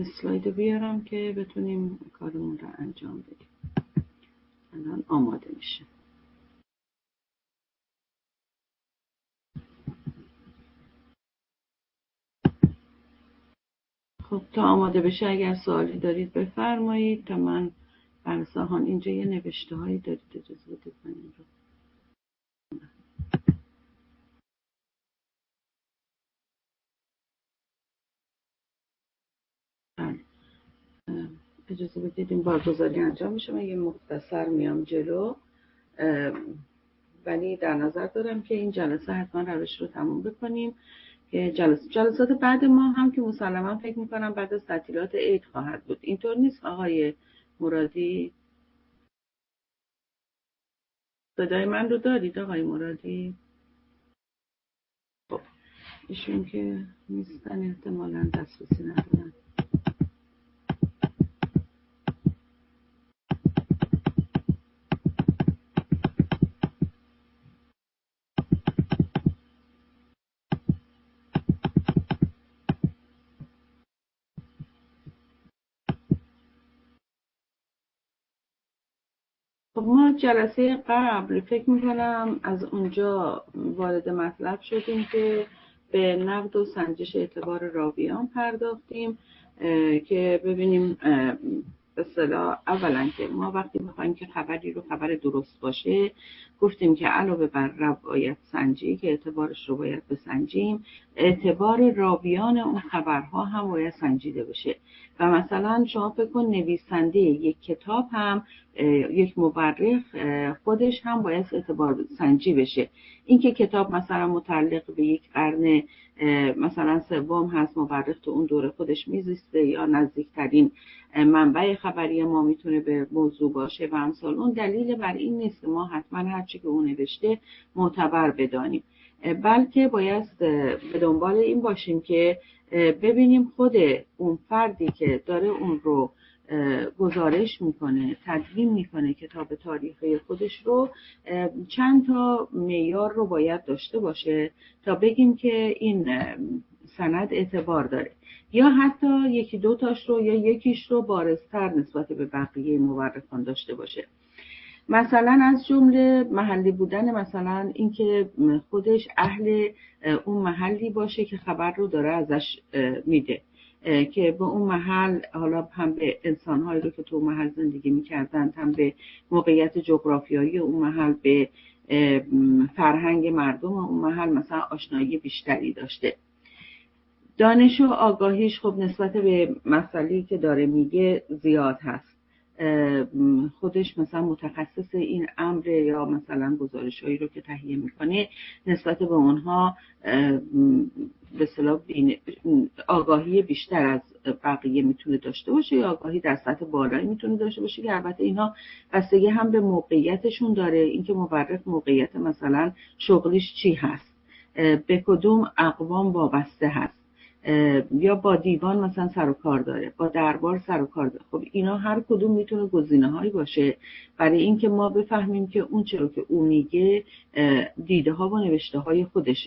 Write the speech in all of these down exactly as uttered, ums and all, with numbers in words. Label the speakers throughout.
Speaker 1: اسلاید بیارم که بتونیم کارمون رو انجام بدیم. الان آماده میشه. خب تا آماده بشه اگر سوالی دارید بفرمایید تا من برساهان اینجا یه نوشته هایی دارید اجازه بدید من این رو بله. اجازه بدید این بارگذاری انجام میشه. من یه مختصر میام جلو، ولی در نظر دارم که این جلسه حتما روش رو تموم بکنیم که جلسه جلسات بعد ما هم که مسلما فکر میکنم بعد از تعطیلات عید خواهد بود. اینطور نیست آقای مرادی؟ صدای من رو دارید آقای مرادی؟ خب ایشون که نیستن احتمالاً دسترسی ندارن. خب ما جلسه قبل فکر میکنم از اونجا وارد مطلب شدیم که به نقد و سنجش اعتبار راویان پرداختیم که ببینیم به اصطلاح اولا که ما وقتی میخوایم که خبری رو خبر درست باشه گفتیم که علاوه بر روایت سنجی که اعتبارش رو باید بسنجیم، اعتبار راویان اون خبرها هم باید سنجیده بشه. و مثلا شما فکر کن نویسنده یک کتاب هم یک مورخ خودش هم باید اعتبار سنجی بشه. اینکه کتاب مثلا متعلق به یک قرن مثلا سوم هست، مورخ تو اون دوره خودش میزیسته یا نزدیکترین منبع خبری ما میتونه به موضوع باشه و امثال اون، دلیل بر این نیست که ما حتما هرچی که اون نوشته معتبر بدانیم، بلکه باید به دنبال این باشیم که ببینیم خود اون فردی که داره اون رو گزارش میکنه، تدوین میکنه کتاب تاریخی خودش رو، چند تا معیار رو باید داشته باشه تا بگیم که این سند اعتبار داره، یا حتی یکی دو تاش رو یا یکیش رو بارزتر نسبت به بقیه مورخان داشته باشه. مثلا از جمله محلی بودن، مثلا اینکه خودش اهل اون محلی باشه که خبر رو داره ازش میده، که به اون محل، حالا هم به انسان‌هایی رو که تو محل زندگی می‌کردن، هم به موقعیت جغرافیایی اون محل، به فرهنگ مردم اون محل مثلا آشنایی بیشتری داشته. دانش و آگاهیش خب نسبت به مسئله‌ای که داره میگه زیاد هست، خودش مثلا متخصص این امر یا مثلا گزارش‌هایی رو که تهیه میکنه نسبت به اونها به اصطلاح آگاهی بیشتر از بقیه میتونه داشته باشه یا آگاهی در سطح بالایی میتونه داشته باشه، که البته اینها بستگی هم به موقعیتشون داره، اینکه مورخ موقعیت مثلا شغلیش چی هست، به کدوم اقوام وابسته هست، یا با دیوان مثلا سر و کار داره، با دربار سر و کار داره. خب اینا هر کدوم میتونه گزینه‌هایی باشه برای اینکه ما بفهمیم که اون چرا که اون میگه دیده ها و نوشته های خودش،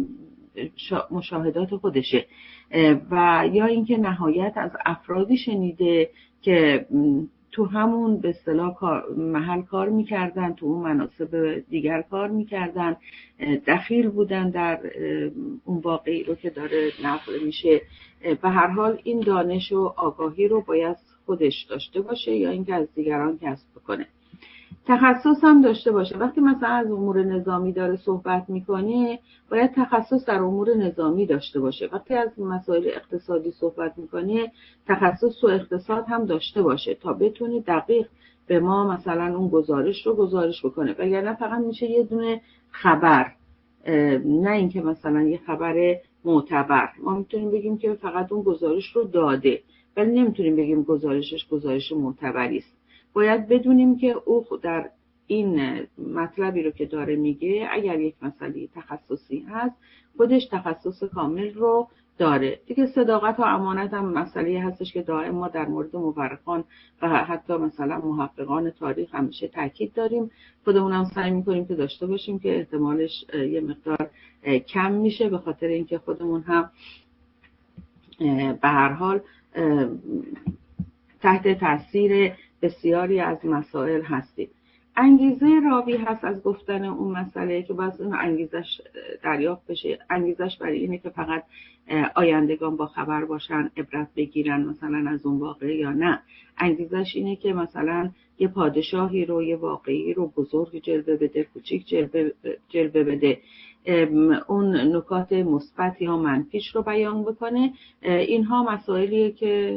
Speaker 1: مشاهدات خودشه، و یا اینکه نهایت از افرادی شنیده که تو همون به اصطلاح محل کار میکردن، تو اون مناصب دیگر کار میکردن، دخیل بودن در اون واقعی رو که داره نقل میشه. به هر حال این دانش و آگاهی رو باید خودش داشته باشه یا اینکه از دیگران کسب بکنه. تخصص هم داشته باشه. وقتی مثلا از امور نظامی داره صحبت میکنه باید تخصص در امور نظامی داشته باشه. وقتی از مسائل اقتصادی صحبت میکنه تخصص و اقتصاد هم داشته باشه تا بتونه دقیق به ما مثلا اون گزارش رو گزارش بکنه، وگرنه فقط میشه یه دونه خبر، نه اینکه مثلا یه خبر معتبر. ما میتونیم بگیم که فقط اون گزارش رو داده، ولی نمیتونیم بگیم گزارشش گزارش معتبری است. باید بدونیم که او در این مطلبی رو که داره میگه اگر یک مسئله تخصصی هست خودش تخصص کامل رو داره. دیگه صداقت و امانت هم مسئله هستش که دائم ما در مورد مورخان و حتی مثلا محققان تاریخ همیشه تاکید داریم، خودمون هم سعی میکنیم که داشته باشیم که احتمالش یه مقدار کم میشه، به خاطر اینکه خودمون هم به هر حال تحت تاثیر بسیاری از مسائل هستیم. انگیزه راوی هست از گفتن اون مسئله که باز اون انگیزش دریافت بشه. انگیزش برای اینه که فقط آیندگان با خبر باشن، عبرت بگیرن مثلا از اون واقعه، یا نه انگیزش اینه که مثلا یه پادشاهی رو، یه واقعی رو بزرگ جلوه بده، کوچیک جلوه, جلوه بده، اون نکات مثبت یا منفیش رو بیان بکنه. اینها مسائلیه که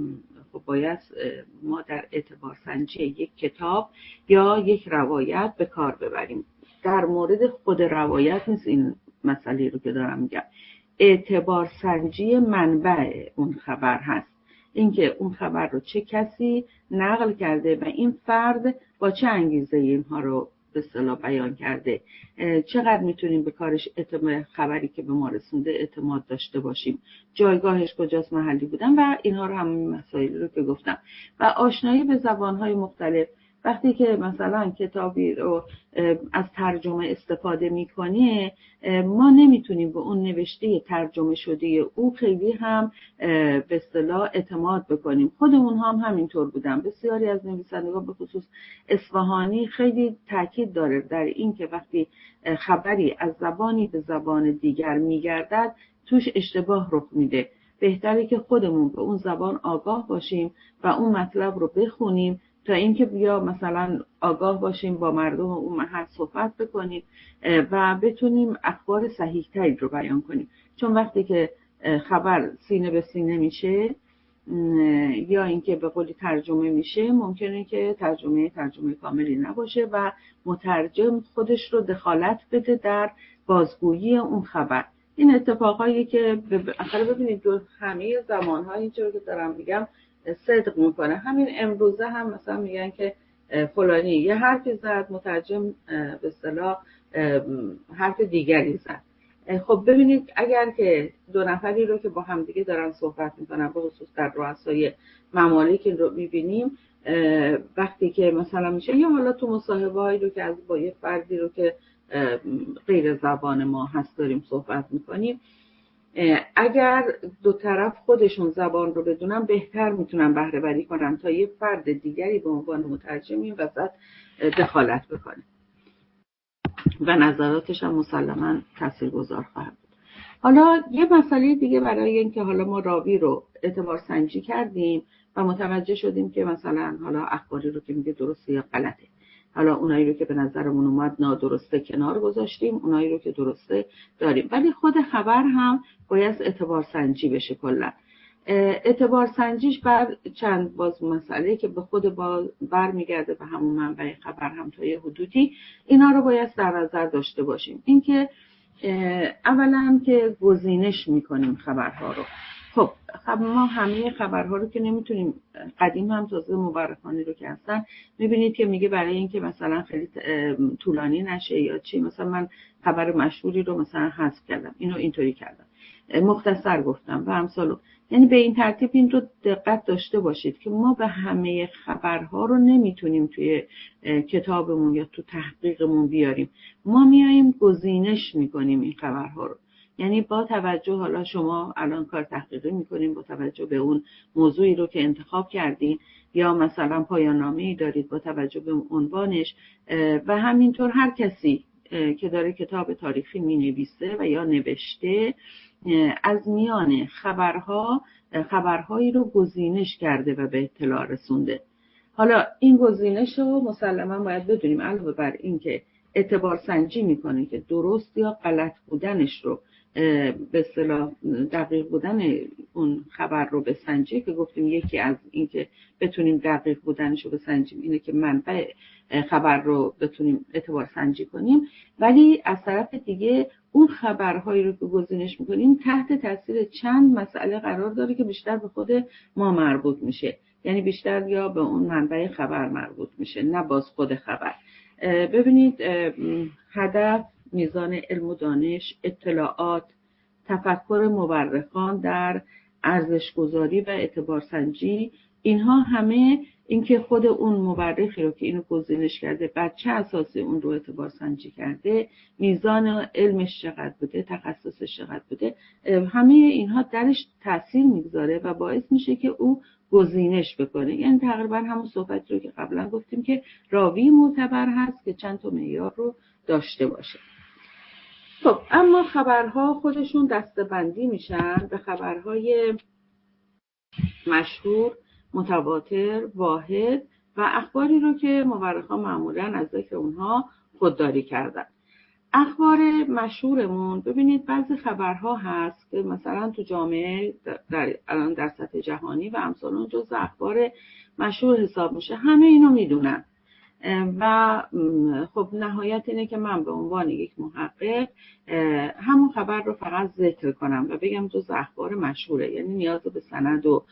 Speaker 1: باید ما در اعتبار سنجی یک کتاب یا یک روایت به کار ببریم. در مورد خود روایت نیست این مسئله رو که دارم میگم، اعتبار سنجی منبع اون خبر هست، اینکه اون خبر رو چه کسی نقل کرده و این فرد با چه انگیزه اینها رو به اصطلاح بیان کرده، چقدر میتونیم به کارش اعتماد، خبری که به ما رسونده اعتماد داشته باشیم، جایگاهش کجاست، محلی بودن و اینها رو، همین مسائلی رو که گفتم. و آشنایی به زبانهای مختلف. وقتی که مثلا کتابی رو از ترجمه استفاده میکنه، ما نمیتونیم به اون نوشته ترجمه شده او خیلی هم به اصطلاح اعتماد بکنیم. خودمون هم همینطور بودن. بسیاری از نویسندگان به خصوص اصفهانی خیلی تاکید داره در این که وقتی خبری از زبانی به زبان دیگر میگردد توش اشتباه رخ میده. بهتره که خودمون به اون زبان آگاه باشیم و اون مطلب رو بخونیم تا اینکه بیا مثلا آگاه باشیم با مردم اون محل صحبت بکنیم و بتونیم اخبار صحیح تری رو بیان کنیم. چون وقتی که خبر سینه به سینه میشه یا اینکه به قولی ترجمه میشه، ممکنه که ترجمه ترجمه کاملی نباشه و مترجم خودش رو دخالت بده در بازگویی اون خبر. این اتفاقایی که آخر ببینید دو همه زمان‌ها اینجوری که دارم میگم صدق میکنه. همین امروزه هم مثلا میگن که فلانی یه حرفی زد، مترجم به اصطلاح حرف دیگری زد. خب ببینید اگر که دو نفری رو که با همدیگه دارن صحبت میکنن، به خصوص در رؤسای ممالک رو میبینیم، وقتی که مثلا میشه یا حالا تو مصاحبه‌هایی رو که از با یه فردی رو که غیر زبان ما هست داریم صحبت میکنیم، اگر دو طرف خودشون زبان رو بدونن بهتر میتونن بهره وری کنن تا یه فرد دیگری به عنوان مترجم این وسط دخالت بکنه و نظراتش هم مسلماً تاثیرگذار خواهد بود. حالا یه مسئله دیگه برای اینکه حالا ما راوی رو اعتبار سنجی کردیم و متوجه شدیم که مثلا حالا اخباری رو که میگه درسته یا غلطه، حالا اونایی رو که به نظرمون اومد نادرسته کنار گذاشتیم، اونایی رو که درسته داریم، ولی خود خبر هم باید اعتبار سنجی بشه. کلا اعتبار سنجیش بر چند باز مسئله که به خود بر میگرده به همون منبع خبر هم تا یه حدودی، اینا رو باید در نظر داشته باشیم. اینکه اولا که گزینش میکنیم خبرها رو. خب ما همه خبرها رو که نمیتونیم، قدیم هم تازه مورخانی رو که هستن میبینید که میگه برای اینکه مثلا خیلی طولانی نشه یا چی، مثلا من خبر مشهوری رو مثلا حذف کردم، اینو اینطوری کردم، مختصر گفتم و امثالو. یعنی به این ترتیب این رو دقت داشته باشید که ما به همه خبرها رو نمیتونیم توی کتابمون یا تو تحقیقمون بیاریم. ما میاییم گزینش میکنیم این خبرها رو. یعنی با توجه، حالا شما الان کار تحقیقی میکنین با توجه به اون موضوعی رو که انتخاب کردین، یا مثلا پایان نامه‌ای دارید با توجه به عنوانش، و همینطور هر کسی که داره کتاب تاریخی مینویسه و یا نوشته از میان خبرها خبرهایی رو گزینش کرده و به اطلاع رسونده. حالا این گزینش رو مسلما باید بدونیم، علاوه بر این که اعتبار سنجی میکنه که درست یا غلط بودنش رو به اصطلاح دقیق بودن اون خبر رو بسنجی، که گفتیم یکی از این که بتونیم دقیق بودنش رو بسنجیم اینه که منبع خبر رو بتونیم اعتبار سنجی کنیم، ولی از طرف دیگه اون خبرهایی رو که گزینش میکنیم تحت تاثیر چند مسئله قرار داره که بیشتر به خود ما مربوط میشه. یعنی بیشتر یا به اون منبع خبر مربوط میشه، نه باز خود خبر. ببینید هدف، میزان علم و دانش، اطلاعات، تفکر مورخان در ارزش‌گذاری و اعتبارسنجی، اینها همه اینکه خود اون مورخی رو که اینو گزینش کرده بعد چه اساسی اون رو اعتبار سنجی کرده، میزان علمش چقدر بوده، تخصصش چقدر بوده، همه اینها درش تاثیر میگذاره و باعث میشه که او گزینش بکنه. یعنی تقریبا همون صحبت رو که قبلا گفتیم که راوی معتبر هست که چند تا معیار رو داشته باشه. خب اما خبرها خودشون دسته‌بندی میشن به خبرهای مشهور، متواتر، واحد و اخباری رو که مورخان معمولاً از ذکر اونها خودداری کردن. اخبار مشهورمون، ببینید بعضی خبرها هست که مثلا تو جامعه در الان در سطح جهانی و امثال اون جزء اخبار مشهور حساب میشه، همه اینو میدونن و خب نهایت اینه که من به عنوان یک محقق همون خبر رو فقط ذکر کنم و بگم جز اخبار مشهوره، یعنی نیاز به سند و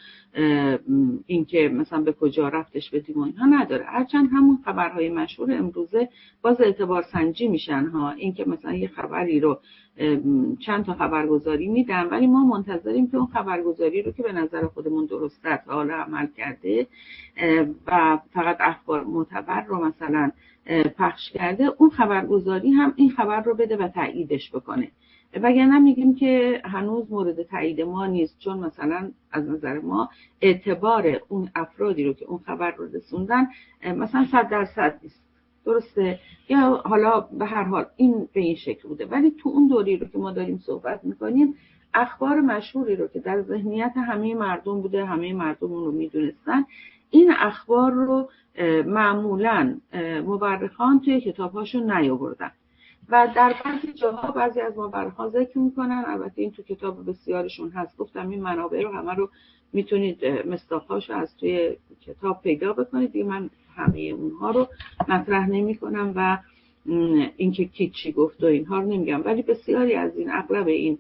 Speaker 1: اینکه مثلا به کجا رفتش بدیم و اینها نداره. هرچند همون خبرهای مشهور امروزه باز اعتبار سنجی میشن ها، اینکه مثلا یه خبری رو چند تا خبرگزاری میدن ولی ما منتظریم که اون خبرگزاری رو که به نظر خودمون درست است حالا عمل کرده و فقط اخبار معتبر رو مثلا پخش کرده، اون خبرگزاری هم این خبر رو بده و تاییدش بکنه، وگرنه میگیم که هنوز مورد تایید ما نیست، چون مثلا از نظر ما اعتبار اون افرادی رو که اون خبر رو رسوندن مثلا صد درصد نیست، درسته؟ یا حالا به هر حال این به این شکل بوده. ولی تو اون دوری رو که ما داریم صحبت میکنیم، اخبار مشهوری رو که در ذهنیت همه مردم بوده، همه مردم اون رو میدونستن، این اخبار رو معمولاً مورخان توی کتاب‌هاشون نیاوردن و در بعضی جاها بعضی از مورخان ذکر میکنن، البته این تو کتاب بسیارشون هست، گفتم این منابع رو همه رو میتونید مصداق‌هاش از توی کتاب پیدا بکنید دیگه، من همه اونها رو مطرح نمی کنم و اینکه کی چی گفت و اینها رو نمیگم، ولی بسیاری از این اغلب این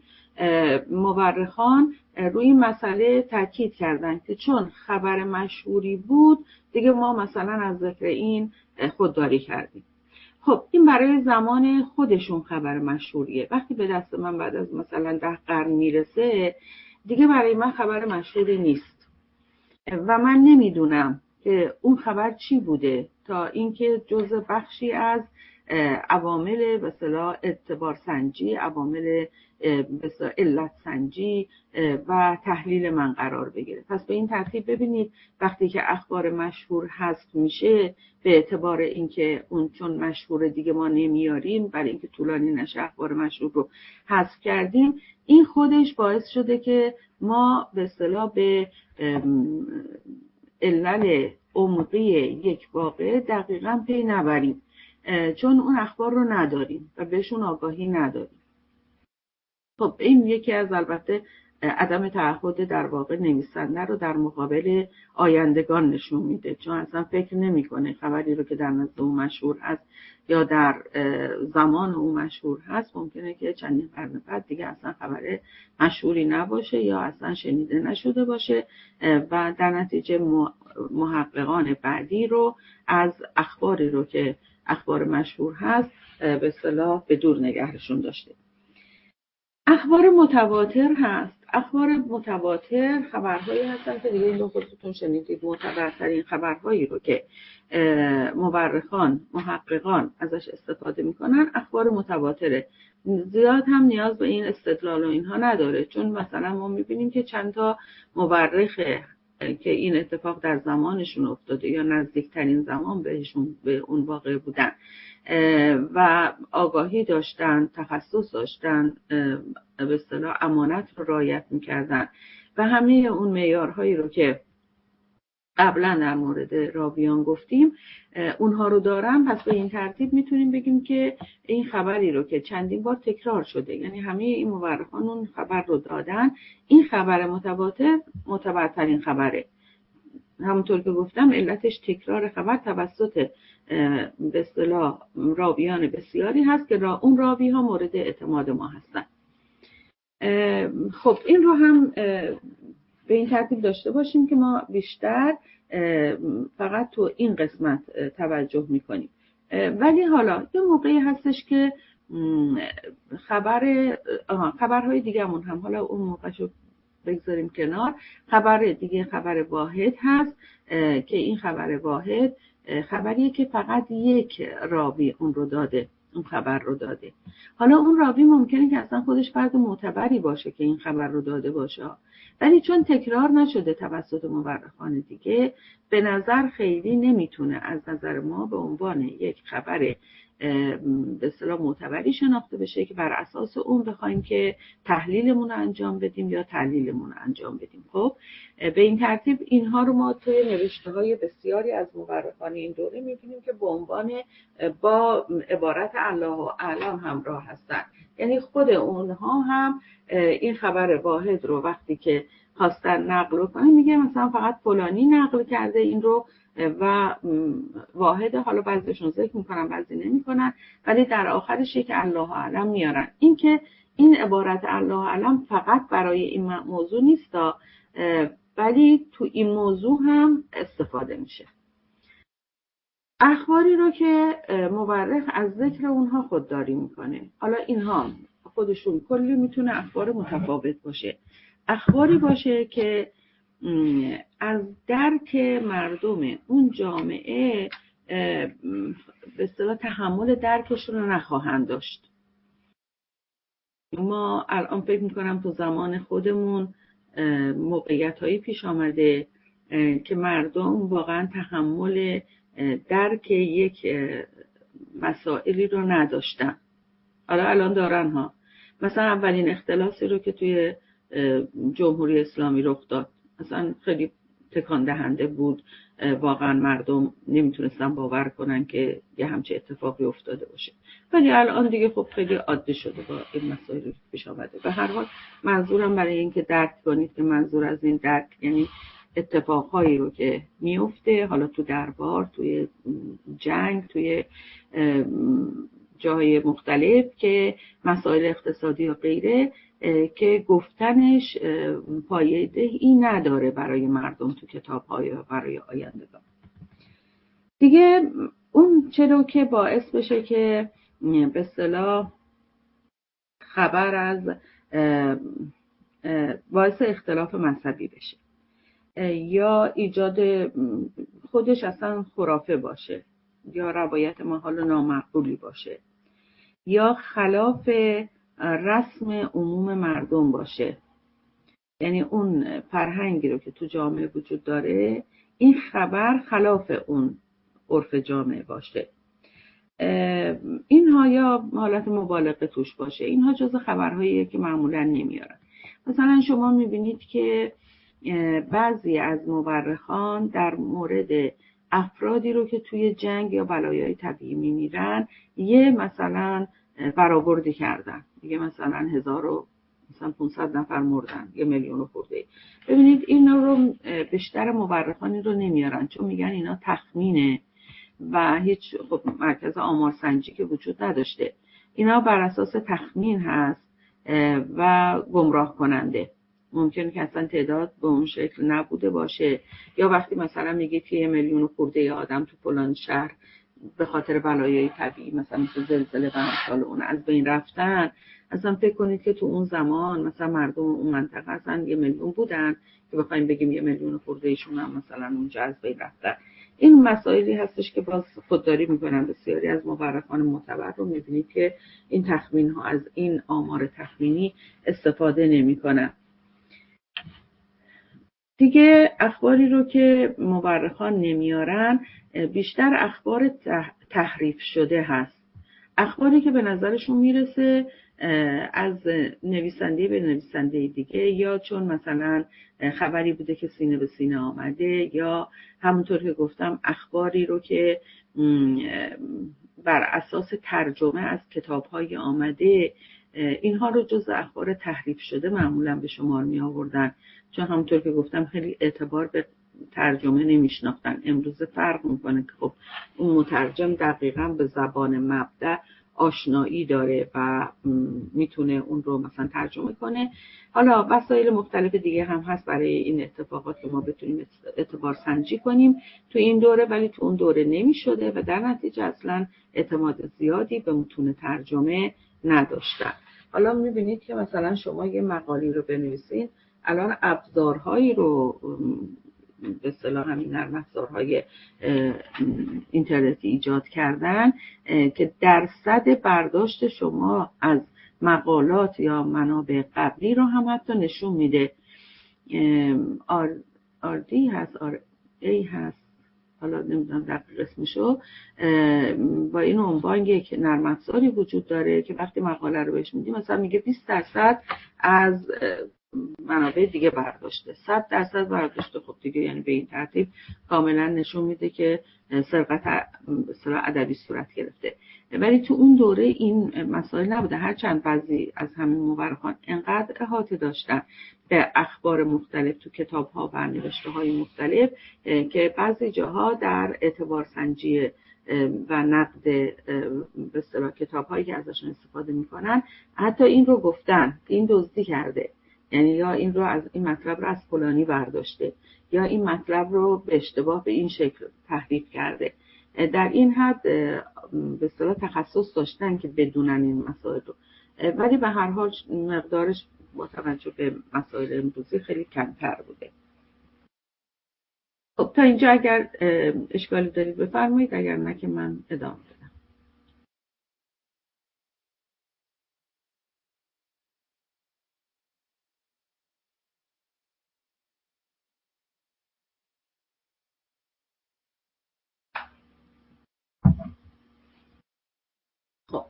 Speaker 1: مورخان روی این مسئله تاکید کردن که چون خبر مشهوری بود دیگه ما مثلا از ذکر این خودداری کردیم. خب این برای زمان خودشون خبر مشهوریه، وقتی به دست من بعد از مثلا ده قرن میرسه دیگه برای من خبر مشهوری نیست و من نمیدونم که اون خبر چی بوده تا اینکه جزء بخشی از عوامل به اصطلاح اعتبار سنجی، عوامل به اصطلاح علت سنجی و تحلیل من قرار بگیره. پس به این ترتیب ببینید وقتی که اخبار مشهور حذف میشه به اعتبار اینکه اون چون مشهور دیگه ما نمیاریم، برای اینکه طولانی نشه اخبار مشهور رو حذف کردیم، این خودش باعث شده که ما به اصطلاح به علل عمقی یک واقعه دقیقاً پی نبریم، چون اون اخبار رو نداریم و بهشون آگاهی نداریم. خب این یکی از البته عدم تعهد در واقع نویسنده رو در مقابل آیندگان نشون میده، چون اصلا فکر نمیکنه خبری رو که در نزد او مشهور هست یا در زمان او مشهور هست ممکنه که چندین قرن بعد دیگه اصلا خبر مشهوری نباشه یا اصلا شنیده نشده باشه و در نتیجه محققان بعدی رو از اخباری رو که اخبار مشهور هست به اصطلاح به دور نگهشون داشته. اخبار متواتر هست. اخبار متواتر خبرهایی هستن که دیگه این رو خودتون شنیدید، معتبرترین خبرهایی رو که مورخان، محققان ازش استفاده میکنن اخبار متواتره. زیاد هم نیاز به این استدلال و اینها نداره، چون مثلا ما میبینیم که چند تا مورخ که این اتفاق در زمانشون افتاده یا نزدیکترین زمان بهشون به اون واقع بودن و آگاهی داشتن، تخصص داشتن، به اصطلاح امانت رو رعایت میکردن و همه اون معیارهایی رو که قبلا در مورد راویان گفتیم اونها رو دارن. پس به این ترتیب میتونیم بگیم که این خبری رو که چندین بار تکرار شده، یعنی همه این مورخان اون خبر رو دادن، این خبر متواتر معتبرترین خبره. همونطور که گفتم علتش تکرار خبر توسط به اصطلاح راویان بسیاری هست که را اون راوی ها مورد اعتماد ما هستن. خب این رو هم به این ترتیب داشته باشیم که ما بیشتر فقط تو این قسمت توجه میکنیم. ولی حالا یه موقعی هستش که خبر خبرهای دیگه‌مون هم، حالا اون موقعشو بگذاریم کنار. خبر دیگه خبر واحد هست که این خبر واحد خبریه که فقط یک راوی اون رو داده، اون خبر رو داده. حالا اون راوی ممکنه که اصلا خودش فرد معتبری باشه که این خبر رو داده باشه، ولی چون تکرار نشده توسط مورخان دیگه، به نظر خیلی نمیتونه از نظر ما به عنوان یک خبر به اصطلاح معتبری شناخته بشه که بر اساس اون بخوایم که تحلیلمون رو انجام بدیم یا تحلیلمون رو انجام بدیم. خب به این ترتیب اینها رو ما توی نوشته‌های بسیاری از مورخان این دوره می‌بینیم که به عنوان با عبارت الله اعلم همراه هستن. یعنی خود اونها هم این خبر واحد رو وقتی که خواستن نقل کنه میگه مثلا فقط فلانی نقل کرده این رو و واحد، حالا بعضیشون ذکر میکنن بعضی نمیکنن، ولی در آخرش یک الله اعلم میارن. این که این عبارت الله اعلم فقط برای این موضوع نیست، ولی تو این موضوع هم استفاده میشه. اخباری رو که مورخ از ذکر اونها خودداری میکنه. حالا اینها خودشون کلی میتونه اخبار متفاوت باشه. اخباری باشه که از درک مردم اون جامعه به اصطلاح تحمل درکشون رو نخواهند داشت. ما الان فکر میکنم تو زمان خودمون موقعیت‌هایی پیش آمده که مردم واقعا تحمل درک یک مسائلی رو نداشتن. حالا الان دارن ها. مثلا اولین اختلاسی رو که توی جمهوری اسلامی رخ داد، مثلا خیلی تکان دهنده بود، واقعا مردم نمیتونستن باور کنن که یه همچه اتفاقی افتاده باشه، ولی الان دیگه خب خیلی عادی شده با این مسائلی که پیش آمده. به هر حال منظورم برای این که درک کنید که منظور از این درک یعنی اتفاقهایی رو که میفته، حالا تو دربار، توی جنگ، توی جاهای مختلف که مسائل اقتصادی و غیره که گفتنش پایه‌دهی نداره برای مردم تو کتاب‌های و برای آیندگان. دیگه اون چرا که باعث بشه که به اصطلاح خبر از باعث اختلاف مذهبی بشه یا ایجاد خودش اصلا خرافه باشه یا روایت محال نامعقولی باشه یا خلاف رسم عموم مردم باشه، یعنی اون فرهنگی رو که تو جامعه وجود داره این خبر خلاف اون عرف جامعه باشه، اینها یا حالت مبالغه توش باشه، اینها جزء خبرهاییه که معمولا نمیارن. مثلا شما میبینید که بعضی از مورخان در مورد افرادی رو که توی جنگ یا بلایای طبیعی میمیرن یه مثلا برآوردی کردن، میگه مثلا هزار و مثلا پانصد نفر مردن، یه میلیون و خورده. ببینید این رو بیشتر مورخانی رو نمیارن چون میگن اینا تخمینه و هیچ خب مرکز آمارسنجی که وجود نداشته، اینا بر اساس تخمین هست و گمراه کننده، ممکنه که اصلا تعداد به اون شکل نبوده باشه، یا وقتی مثلا میگید که یه میلیون و خورده آدم تو فلان شهر به خاطر بلایای طبیعی مثلا مثل زلزله و امثال اون از بین رفتن، اصلا فکر کنید که تو اون زمان مثلا مردم اون منطقه اصلا یه میلیون بودن که بخوایم بگیم یه میلیون و خورده ایشون هم مثلا اونجا از بین رفتن. این مسائلی هستش که باز خودداری میکنن بسیاری از مورخان معتبر رو میبینید که این تخمین ها از این آمار تخمینی استفاده نمیکنن. دیگه اخباری رو که مورخان نمیارن بیشتر اخبار تحریف شده هست، اخباری که به نظرشون میرسه از نویسنده به نویسنده دیگه، یا چون مثلا خبری بوده که سینه به سینه آمده، یا همونطور که گفتم اخباری رو که بر اساس ترجمه از کتاب‌های آمده، اینها رو جز اخبار تحریف شده معمولا به شمار می آوردن، چون همونطور که گفتم خیلی اعتبار به ترجمه نمیشناختن. امروز فرق میکنه که خب اون مترجم دقیقاً به زبان مبدأ آشنایی داره و میتونه اون رو مثلا ترجمه کنه. حالا وسایل مختلف دیگه هم هست برای این اتفاقات که ما بتونیم اعتبار سنجی کنیم تو این دوره، ولی تو اون دوره نمیشده و در نتیجه اصلا اعتماد زیادی به متون ترجمه نداشتن. حالا میبینید که مثلا شما یه مقالی رو بنویسین، الان ابزارهایی رو به اصطلاح همین نرم افزارهای اینترنتی ایجاد کردن که درصد برداشت شما از مقالات یا منابع قبلی رو هم حتی نشون میده. آر آردی هست، آر ای هست، حالا نمیدونم دقیق اسمشو، با این عنوان یک نرم افزاری وجود داره که وقتی مقاله رو بهش میدیم مثلا میگه بیست درصد از منابع دیگه برداشته، صد درصد برداشته. خب دیگه یعنی به این ترتیب کاملا نشون میده که سرقت اصطلاح ادبی صورت گرفته. ولی تو اون دوره این مسائل نبوده، هرچند بعضی از همین مورخان انقدر احاطه داشتن به اخبار مختلف تو کتاب‌ها و نوشته‌های مختلف که بعضی جاها در اعتبار سنجی و نقد به اصطلاح کتاب‌هایی که ازشون استفاده می‌کنن حتی این رو گفتن این دزدی کرده، یعنی یا این رو از این مطلب رو از فلانی برداشته یا این مطلب رو به اشتباه به این شکل تحریف کرده. در این حد به اصطلاح تخصص داشتن که بدونن این مسائل رو، ولی به هر حال مقدارش با توجه به مسائل امروزی خیلی کمتر بوده. خب تا اینجا اگر اشکالی دارید بفرمایید، اگر نه که من ادامه بدم. خب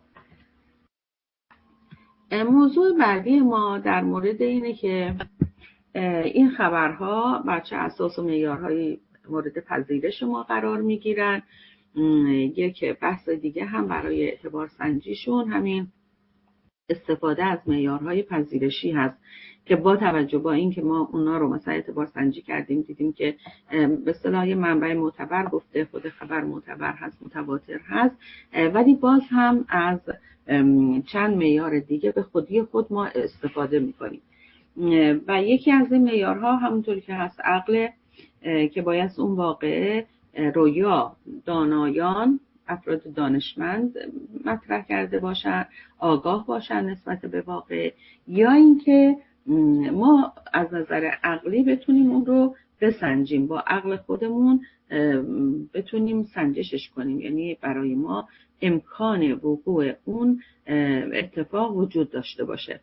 Speaker 1: موضوع بعدی ما در مورد اینه که این خبرها بر چه اساس و معیارهای مورد پذیرش ما قرار میگیرن. یک بحث دیگه هم برای اعتبار سنجیشون همین استفاده از معیارهای پذیرشی هست که با توجه با این که ما اونا رو مثلا اعتبار سنجی کردیم دیدیم که به اصطلاح منبع معتبر گفته، خود خبر معتبر هست، متواتر هست، ولی باز هم از چند معیار دیگه به خودی خود ما استفاده میکنیم و یکی از این معیارها همونطوری که هست عقل که باید اون واقعه رویا دانایان افراد دانشمند مطرح کرده باشن، آگاه باشن نسبت به واقع، یا اینکه ما از نظر عقلی بتونیم اون رو بسنجیم، با عقل خودمون بتونیم سنجشش کنیم، یعنی برای ما امکان وقوع اون اتفاق وجود داشته باشه.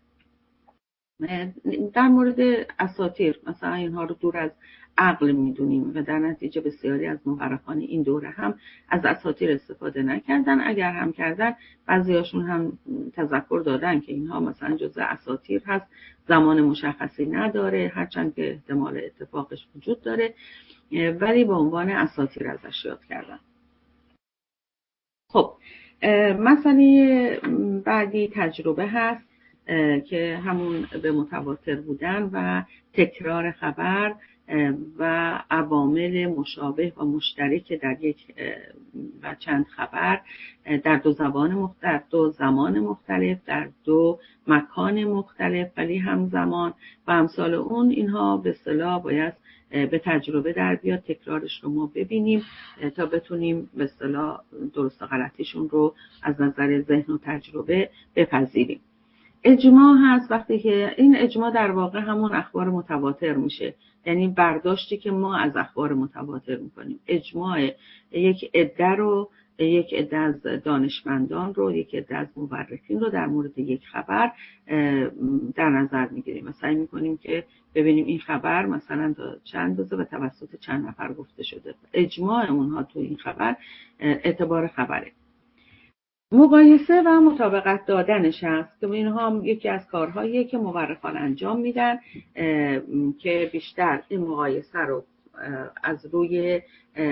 Speaker 1: در مورد اساطیر مثلا اینها رو دور از عقل میدونیم و در نتیجه بسیاری از مورخان این دوره هم از اساطیر استفاده نکردن، اگر هم کردن بعضیاشون هم تذکر دادن که اینها مثلا جزء اساطیر هست، زمان مشخصی نداره، هرچند که احتمال اتفاقش وجود داره، ولی به عنوان اساطیر ازش یاد کردن. خب مسئله بعدی تجربه هست که همون به متواتر بودن و تکرار خبر و عوامل مشابه و مشترک در یک و چند خبر در دو زبان مختلف، دو زمان مختلف، در دو مکان مختلف ولی همزمان و امثال اون. اینها به اصطلاح باید به تجربه در بیاد، تکرارش رو ما ببینیم تا بتونیم به اصطلاح درست و غلطیشون رو از نظر ذهن و تجربه بپذیریم. اجماع هست، وقتی که این اجماع در واقع همون اخبار متواتر میشه، یعنی برداشتی که ما از اخبار متواتر میکنیم. اجماع یک عده رو، یک عده از دانشمندان رو، یک عده از مورخین رو در مورد یک خبر در نظر میگیریم و سعی میکنیم که ببینیم این خبر مثلا چند روزه و توسط چند نفر گفته شده. اجماع اونها تو این خبر اعتبار خبره. مقایسه و مطابقت دادنش هست که اینها هم یکی از کارهاییه که مورخان انجام میدن که بیشتر این مقایسه رو از روی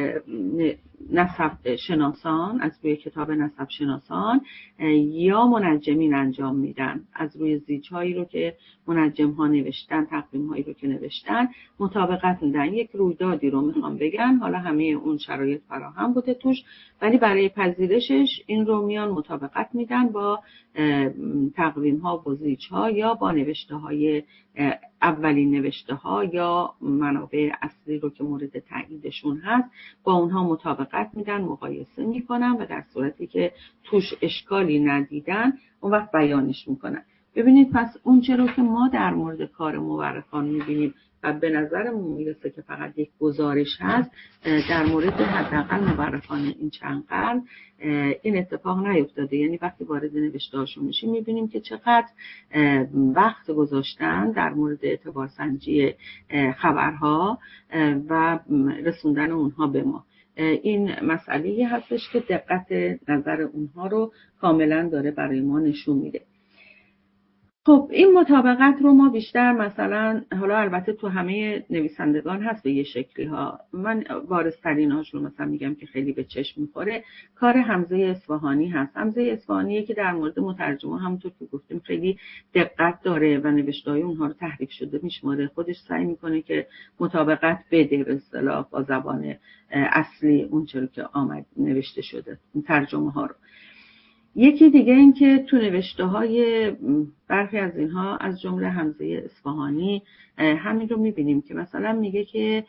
Speaker 1: نسب شناسان، از روی کتاب نسب شناسان یا منجمین انجام میدن، از روی زیج‌هایی رو که منجم ها نوشتن، تقویم هایی رو که نوشتن مطابقت میدن. یک رویدادی رو میخوام بگن، حالا همه اون شرایط فراهم بوده توش، ولی برای پذیرشش این رو میان مطابقت میدن با تقویم ها و زیج ها یا با نوشته های اولین نوشته ها یا منابع اصلی رو که مورد تاییدشون هست، با اونها مطابقت میدن، مقایسه میکنن و در صورتی که توش اشکالی ندیدن اون وقت بیانش میکنن. ببینید پس اون چرا که ما در مورد کار مورخان میبینیم و به نظرمون میرسه که فقط یک گزارش هست، در مورد حداقل مورخان این چند قرن این اتفاق نیفتاده. یعنی وقتی وارد نوشته‌هاشون میشیم میبینیم که چقدر وقت گذاشتن در مورد اعتبارسنجی خبرها و رسوندن اونها به ما. این مسئله‌ای هستش که دقت نظر اونها رو کاملا داره برای ما نشون میده. خب این مطابقت رو ما بیشتر مثلا، حالا البته تو همه نویسندگان هست به یه شکلی ها، من بارزترین هاش رو مثلا میگم که خیلی به چشم میخوره، کار حمزه اصفهانی هست. حمزه اصفهانی که در مورد مترجمه همونطور که گفتیم خیلی دقت داره و نوشته‌های اونها رو تحریف شده میشماره، خودش سعی میکنه که مطابقت بده به اصطلاح با زبان اصلی اون چرا که آمد نوشته شده ترجمه ها رو. یکی دیگه این که تو نوشته های برخی از اینها از جمله حمزه اصفهانی همین رو میبینیم که مثلا میگه که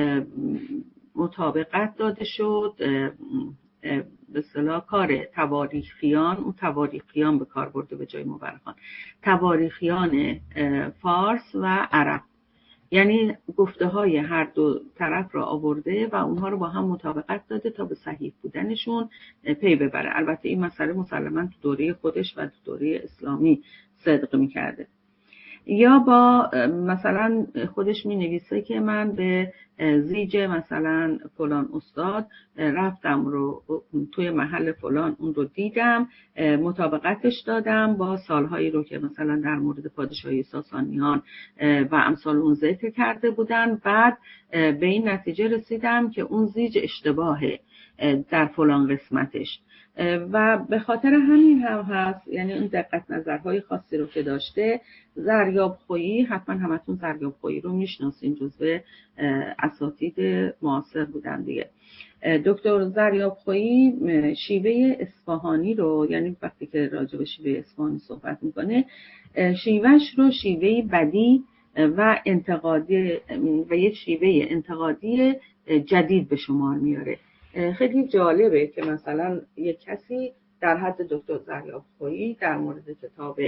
Speaker 1: مطابقت داده شد به اصطلاح کار تواریخیان، اون تواریخیان به کار برده به جای مورخان، تواریخیان فارس و عرب، یعنی گفته های هر دو طرف را آورده و اونها رو با هم مطابقت داده تا به صحیح بودنشون پی ببره. البته این مسئله مسلماً تو دوره خودش و تو دوره اسلامی صدق میکرده. یا با مثلا خودش می نویسه که من به زیج مثلا فلان استاد رفتم رو توی محل فلان اون رو دیدم، مطابقتش دادم با سالهایی رو که مثلا در مورد پادشاهی ساسانیان و امثال اون ذکر کرده بودن، بعد به این نتیجه رسیدم که اون زیج اشتباهه در فلان قسمتش و به خاطر همین هم هست. یعنی اون دقت نظرهای خاصی رو که داشته. زریابخویی، حتما همتون زریابخویی رو میشناسین، جزو اساتید معاصر بودن دیگه. دکتر زریابخویی شیوه اصفهانی رو، یعنی وقتی که راجع به شیوه اصفهانی صحبت میکنه، شیوهش رو شیوه بدی و انتقادی و یک شیوه انتقادی جدید به شمار میاره. خیلی جالبه که مثلا یک کسی در حد دکتر زریابخویی در مورد کتاب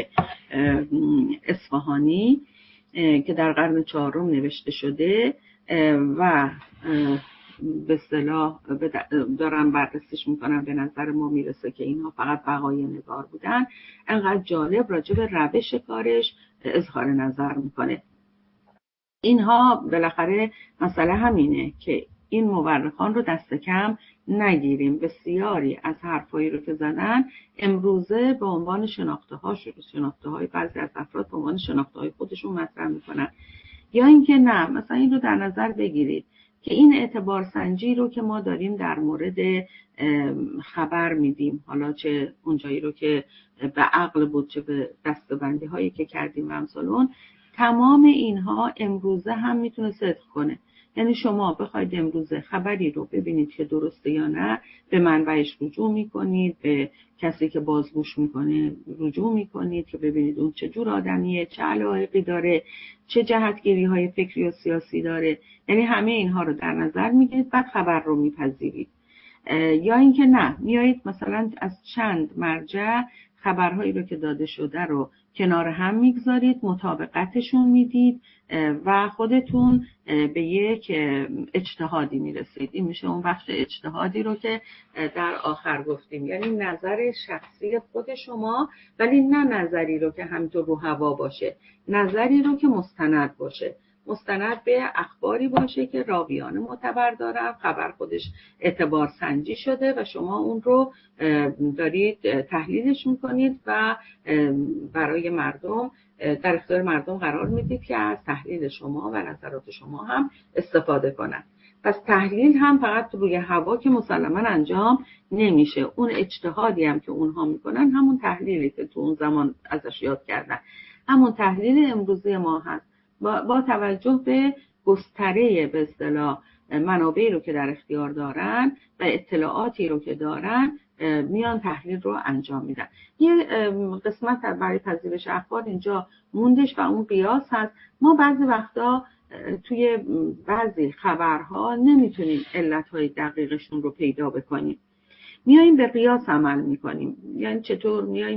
Speaker 1: اصفهانی که در قرن چهارم نوشته شده و به اصطلاح دارن بررسیش میکنن، به نظر ما میرسه که اینها فقط بقای نگار بودن، انقدر جالب راجع به روش کارش اظهار نظر میکنه. اینها بالاخره مسئله همینه که این مورخان رو دست کم نگیریم. بسیاری از حرفایی رو که زدن امروزه به عنوان شناخته ها شناخته های بعضی از افراد به عنوان شناخته های خودشون مطرح میکنن، یا اینکه نه، مثلا این رو در نظر بگیرید که این اعتبار سنجی رو که ما داریم در مورد خبر میدیم، حالا چه اونجایی رو که به عقل بود چه به دستبندی هایی که کردیم و امثال اون، تمام اینها امروزه هم میتونه صدق کنه. یعنی شما بخواید امروزه خبری رو ببینید که درسته یا نه، به منبعش رجوع میکنید، به کسی که بازگوش میکنه رجوع میکنید که ببینید اون چه جور آدمیه، چه علایقی داره، چه جهتگیری های فکری و سیاسی داره. یعنی همه اینها رو در نظر میگیرید، بعد خبر رو میپذیرید. یا اینکه نه، میایید مثلا از چند مرجع خبرهایی رو که داده شده رو کنار هم میگذارید، مطابقتشون میدید و خودتون به یک اجتهادی میرسید. این میشه اون بخش اجتهادی رو که در آخر گفتیم، یعنی نظر شخصی خود شما، ولی نه نظری رو که همینطور رو هوا باشه، نظری رو که مستند باشه، مستند به اخباری باشه که راویان معتبر دارن، خبر خودش اعتبار سنجی شده و شما اون رو دارید تحلیلش میکنید و برای مردم در اختیار مردم قرار میدید که از تحلیل شما و نظرات شما هم استفاده کنن. پس تحلیل هم فقط روی هوا که مسلماً انجام نمیشه. اون اجتهادی هم که اونها میکنن همون تحلیلی که تو اون زمان ازش یاد کردن، همون تحلیل امروزی ما هست، با, با توجه به گستره به اصطلاح منابعی رو که در اختیار دارن و اطلاعاتی رو که دارن میان تحلیل رو انجام میدن. یه قسمت برای پذیرش اخبار اینجا موندش و اون قیاس هست. ما بعضی وقتا توی بعضی خبرها نمیتونیم علتهای دقیقشون رو پیدا بکنیم، میاییم به قیاس عمل میکنیم. یعنی چطور؟ میاییم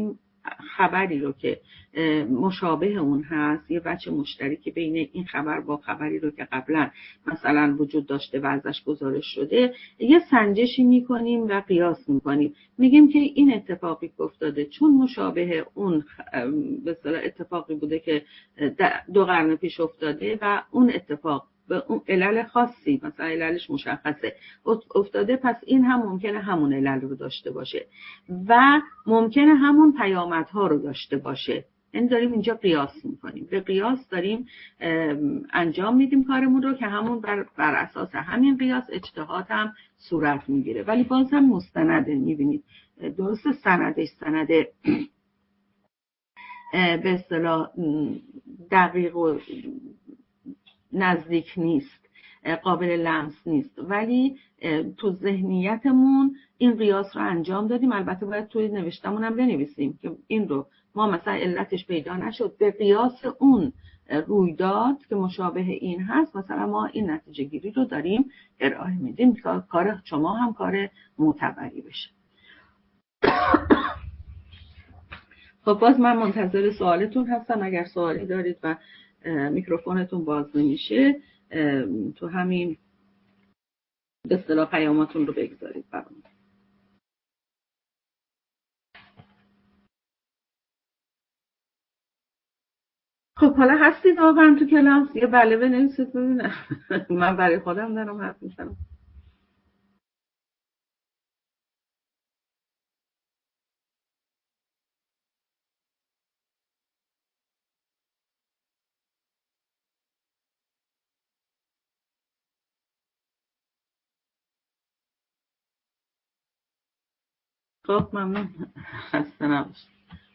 Speaker 1: خبری رو که مشابه اون هست، یه بچه مشترکی بین این خبر با خبری رو که قبلا مثلا وجود داشته و ازش گزارش شده، یه سنجشی میکنیم و قیاس میکنیم، میگیم که این اتفاقی که افتاده چون مشابه اون به اصطلاح اتفاقی بوده که دو قرن پیش افتاده و اون اتفاق به اون علل خاصی مثلا عللش مشخصه افتاده، پس این هم ممکنه همون علل رو داشته باشه و ممکنه همون پیامدها رو داشته باشه. این داریم اینجا قیاس میکنیم، به قیاس داریم انجام میدیم کارمون رو که همون بر, بر اساس همین قیاس اجتهاد هم صورت میگیره، ولی باز هم مستنده. میبینید درست سندش سنده به اصطلاح دقیق و نزدیک نیست، قابل لمس نیست، ولی تو ذهنیتمون این قیاس رو انجام دادیم. البته باید توی نوشتمون هم بنویسیم که این رو ما مثلا علتش پیدا نشد، به قیاس اون رویداد که مشابه این هست مثلا ما این نتیجه گیری رو داریم ارائه میدیم که کار شما هم کار معتبری بشه. خب باز من منتظر سوالتون هستم. اگر سوالی دارید و میکروفونتون باز نمیشه تو همین به اصطلاح پیاماتون رو بگذارید برام. خب حالا هستید واقعا تو کلاس؟ یه بله بنویسید ببینم. من برای خودم دارم حرف میزنم. خب ممنون، خسته نباشید.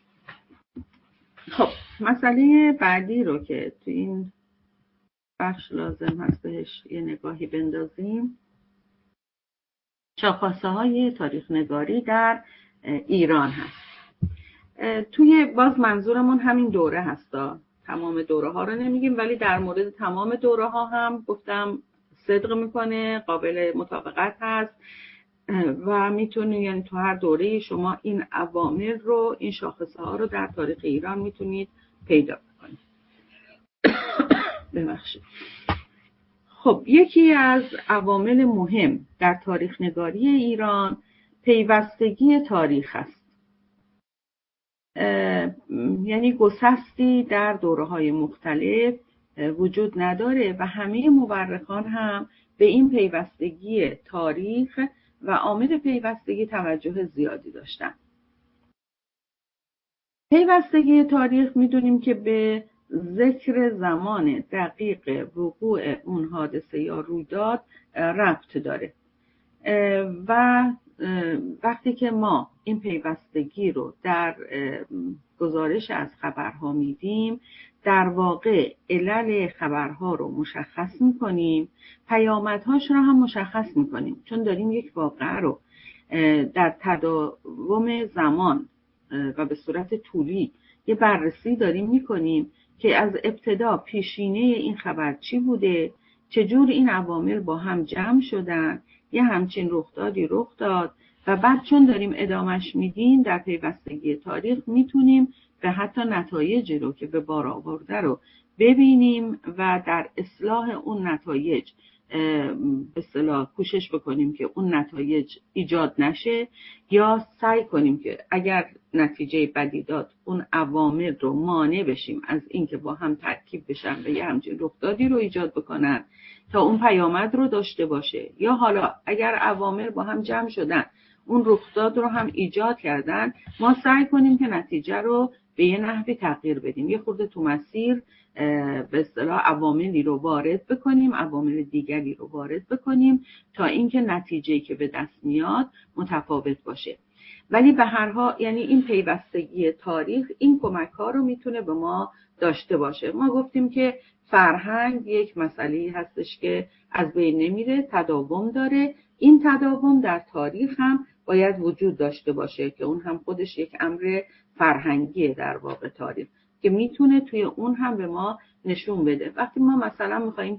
Speaker 1: خب مسئله بعدی رو که تو این بخش لازم هست بهش یه نگاهی بندازیم، شاخصه های تاریخ نگاری در ایران هست. توی باز منظورمون همین دوره هستا، تمام دوره ها رو نمیگیم، ولی در مورد تمام دوره ها هم گفتم صدق میکنه، قابل مطابقت هست و میتونید یعنی تو هر دوره شما این عوامل رو، این شاخصه ها رو در تاریخ ایران میتونید پیدا کنید. ببخشید. خب یکی از عوامل مهم در تاریخ نگاری ایران پیوستگی تاریخ است. یعنی گسستی در دوره‌های مختلف وجود نداره و همه مورخان هم به این پیوستگی تاریخ و عامل پیوستگی توجه زیادی داشتن. پیوستگی تاریخ میدونیم که به ذکر زمان دقیق وقوع اون حادثه یا رویداد ربط داره و وقتی که ما این پیوستگی رو در گزارش از خبرها میدیم، در واقع علل خبرها رو مشخص میکنیم، پیامدهاش رو هم مشخص میکنیم، چون داریم یک واقعه رو در تداوم زمان و به صورت طولی یه بررسی داریم میکنیم که از ابتدا پیشینه این خبر چی بوده، چجور این عوامل با هم جمع شدن، یه همچین رخدادی رخ داد و بعد چون داریم ادامش میدیم در پیوستگی تاریخ میتونیم به حتی نتایجی رو که به بار آورده رو ببینیم و در اصلاح اون نتایج به اصطلاح کوشش بکنیم که اون نتایج ایجاد نشه، یا سعی کنیم که اگر نتیجه بدی داد اون عوامل رو مانع بشیم از اینکه با هم ترکیب بشن و یه همچین رخدادی رو ایجاد بکنن تا اون پیامد رو داشته باشه، یا حالا اگر عوامل با هم جمع شدن اون رخداد رو هم ایجاد کردن، ما سعی کنیم که نتیجه رو به یه نحوی تغییر بدیم، یه خورده تو مسیر به اصطلاح عواملی رو وارد بکنیم، عوامل دیگری رو وارد بکنیم تا اینکه نتیجه‌ای که به دست میاد متفاوت باشه. ولی به هر حال یعنی این پیوستگی تاریخ این کمک ها رو میتونه به ما داشته باشه. ما گفتیم که فرهنگ یک مسئله هستش که از بین نمیره، تداوم داره. این تداوم در تاریخ هم باید وجود داشته باشه که اون هم خودش یک امر فرهنگیه در واقع تاریخ، که میتونه توی اون هم به ما نشون بده. وقتی ما مثلا میخواییم که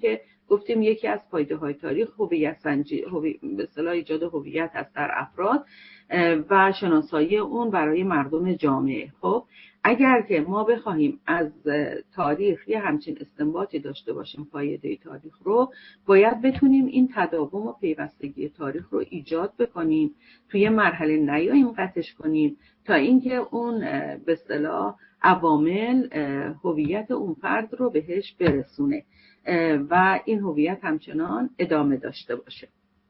Speaker 1: گفتیم یکی از پایده های تاریخ هویت سنجی، به اصطلاح ایجاد هویت است در افراد و شناسایی اون برای مردم جامعه. خب اگر که ما بخواهیم از تاریخ یه همچین استنباطی داشته باشیم پایده تاریخ رو، باید بتونیم این تداوم و پیوستگی تاریخ رو ایجاد بکنیم، توی مرحله نیاییم قطعش کنیم تا اینکه اون به اصطلاح عوامل هویت اون فرد رو بهش برسونه و این هویت همچنان ادامه داشته باشه.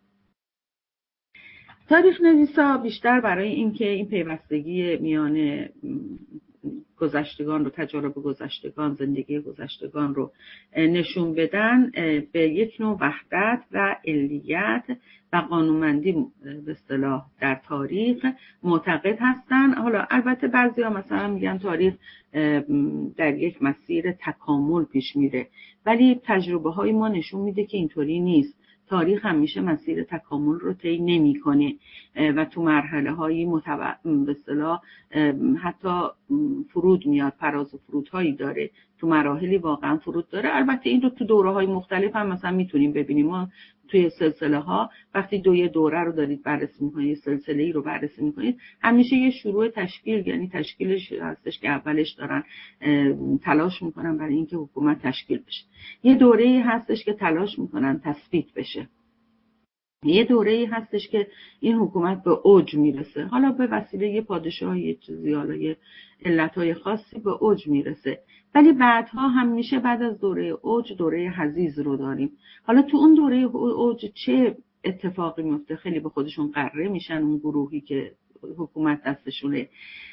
Speaker 1: تاریخ نویسا بیشتر برای اینکه این پیوستگی میان گذشتگان رو، تجارب گذشتگان، زندگی گذشتگان رو نشون بدن، به یک نوع وحدت و علیت و قانونمندی به اصطلاح در تاریخ معتقد هستن. حالا البته بعضیا مثلا میگن تاریخ در یک مسیر تکامل پیش میره، ولی تجربه های ما نشون میده که اینطوری نیست. تاریخ همیشه مسیر تکامل رو طی نمی‌کنه و تو مرحله های متوسط به اصطلاح حتی فرود میاد، فراز و فرودهایی داره، تو مراحلی واقعا فرود داره. البته این رو تو دوره‌های مختلف هم مثلا میتونیم ببینیم. ما توی سلسله ها وقتی دوی دوره رو دارید بررسی می‌کنید، سلسله‌ای رو بررسی می‌کنید، همیشه یه شروع تشکیل، یعنی تشکیلش هستش که اولش دارن تلاش می‌کنن برای اینکه حکومت تشکیل بشه. یه دوره‌ای هستش که تلاش می‌کنن تثبیت بشه. یه دوره‌ای هستش که این حکومت به اوج میرسه، حالا به وسیله یه پادشاه، یه چیزی، حالا یه علتهای خاصی به اوج میرسه. ولی بعدها همیشه بعد از دوره اوج دوره حضیض رو داریم. حالا تو اون دوره اوج چه اتفاقی میفته؟ خیلی به خودشون قره میشن اون گروهی که حکومت دستشونه،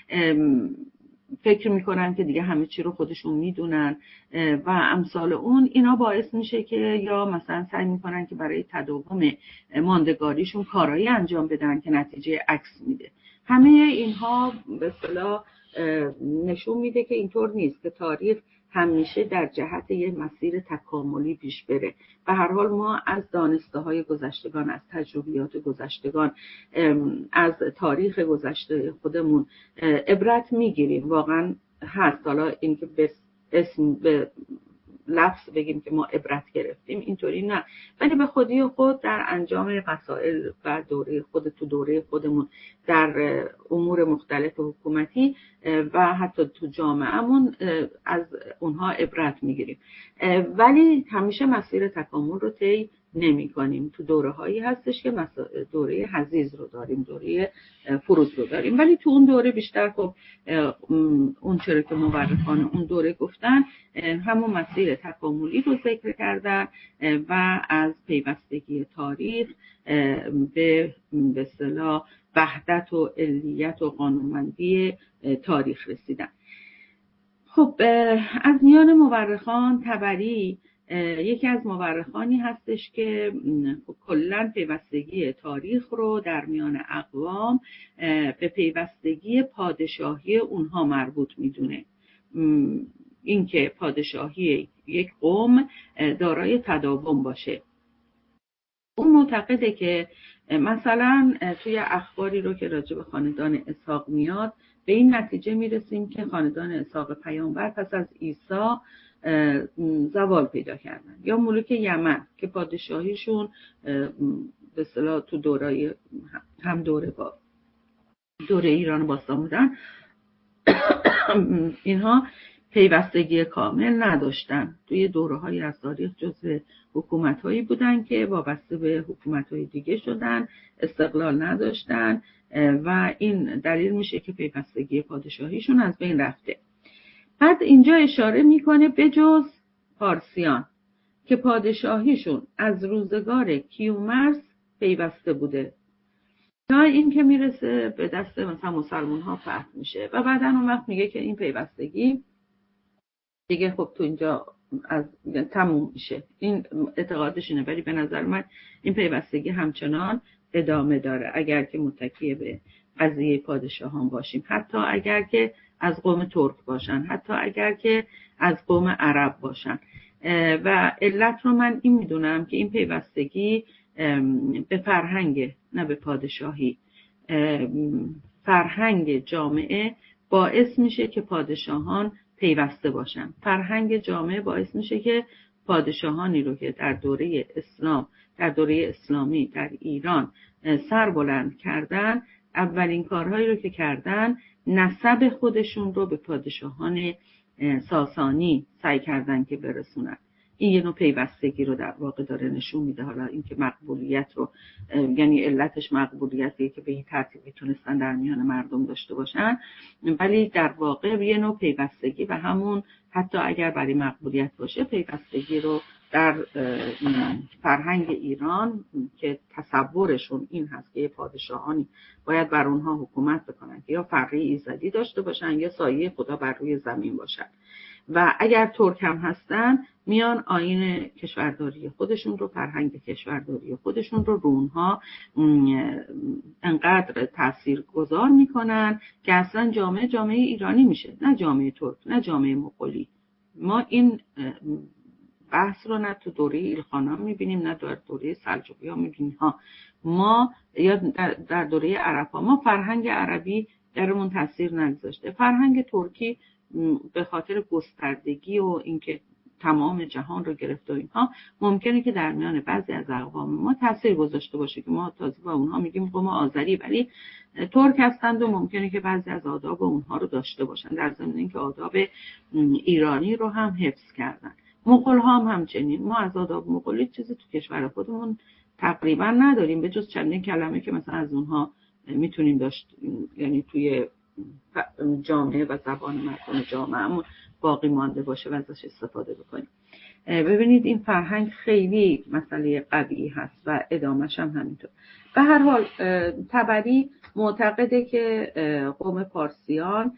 Speaker 1: فکر میکنن که دیگه همه چی رو خودشون میدونن و امثال اون. اینا باعث میشه که یا مثلا سعی میکنن که برای تداوم ماندگاریشون کارایی انجام بدن که نتیجه عکس میده. همه اینها به اصطلاح نشون میده که اینطور نیست که تاریخ همیشه در جهت یه مسیر تکاملی پیش بره. به هر حال ما از دانسته های گذشتگان، از تجربیات گذشتگان، از تاریخ گذشته خودمون عبرت میگیریم. واقعا هست. حالا اینکه به اسم به لفظ بگیم که ما عبرت گرفتیم اینطوری نه، ولی به خودی خود در انجام مسائل و دوره خود تو دوره خودمون در امور مختلف حکومتی و حتی تو جامعهمون از اونها عبرت میگیریم، ولی همیشه مسیر تکامل رو طی نمی کنیم. تو دوره هایی هستش که دوره حضیض رو داریم، دوره فرود رو داریم، ولی تو اون دوره بیشتر خب اون چرا که مورخان اون دوره گفتن همون مسیر تکاملی رو ذکر کردن و از پیوستگی تاریخ به به اصطلاح وحدت و علیت و قانونمندی تاریخ رسیدن. خب از میان مورخان طبری یکی از مورخانی هستش که کلاً پیوستگی تاریخ رو در میان اقوام به پیوستگی پادشاهی اونها مربوط میدونه. اینکه پادشاهی یک قوم دارای تداوم باشه. اون معتقده که مثلا توی اخباری رو که راجع به خاندان اسحاق میاد، به این نتیجه میرسیم که خاندان اسحاق پیامبر پس از عیسی زوال پیدا کردن، یا ملوک یمن که پادشاهیشون به اصطلاح تو دورای هم دوره با دوره ایران باستان بودن، اینها پیوستگی کامل نداشتن. توی دوره‌های از تاریخ جزو حکومت‌هایی بودن که وابسته به حکومت‌های دیگه شدن، استقلال نداشتن و این دلیل میشه که پیوستگی پادشاهیشون از بین رفته. بعد اینجا اشاره میکنه به جز پارسیان که پادشاهیشون از روزگار کیومرث پیوسته بوده تا این که میرسه به دست مثلا مسلمان ها فتح میشه و بعدا اون وقت میگه که این پیوستگی دیگه خب تو اینجا از تموم میشه. این اعتقادش اینه، ولی به نظر من این پیوستگی همچنان ادامه داره اگر که متکی به قضیه پادشاهان باشیم، حتی اگر که از قوم ترک باشن، حتی اگر که از قوم عرب باشن. و علت رو من این میدونم که این پیوستگی به فرهنگ، نه به پادشاهی، فرهنگ جامعه باعث میشه که پادشاهان پیوسته باشن. فرهنگ جامعه باعث میشه که پادشاهانی رو که در دوره اسلام در دوره اسلامی در ایران سر بلند کردن، اولین کارهایی رو که کردن نسب خودشون رو به پادشاهان ساسانی سعی کردن که برسونن. این یه نوع پیوستگی رو در واقع داره نشون میده. حالا اینکه مقبولیت رو، یعنی علتش مقبولیتیه که به این ترتیب میتونستن در میان مردم داشته باشن، ولی در واقع یه نوع پیوستگی و همون حتی اگر برای مقبولیت باشه پیوستگی رو در فرهنگ ایران که تصورشون این هست که پادشاهانی باید بر اونها حکومت بکنن که یا فره ایزدی داشته باشن یا سایه خدا بر روی زمین باشن و اگر ترک هم هستن میان آیین کشورداری خودشون رو، فرهنگ کشورداری خودشون رو رو اونها انقدر تأثیر گذار میکنن که اصلا جامعه جامعه ایرانی میشه، نه جامعه ترک، نه جامعه مغولی. ما این بحث رو نه تو دوره ایلخانان میبینیم نه در دوره سلجوقی ها میبینیم ها. ما یا در دوره عرب ها ما فرهنگ عربی درمون تاثیر نگذاشته. فرهنگ ترکی به خاطر گستردگی و اینکه تمام جهان رو گرفته و اینها ممکنه که در میان بعضی از اقوام ما تاثیر گذاشته باشه که ما تازه با اونها میگیم قوم آذری ولی ترک هستند و ممکنه که بعضی از آداب اونها رو داشته باشن، در ضمن اینکه آداب ایرانی رو هم حفظ کردن. مغول ها هم همچنین. ما از آداب مغولی چیزی تو کشور خودمون تقریبا نداریم به جز چندین کلمه که مثلا از اونها میتونیم داشت، یعنی توی جامعه و زبان مردم جامعهمون باقی مانده باشه و ازش استفاده بکنیم. ببینید این فرهنگ خیلی مسئله قوی هست و ادامهش هم همینطور. به هر حال طبری معتقده که قوم پارسیان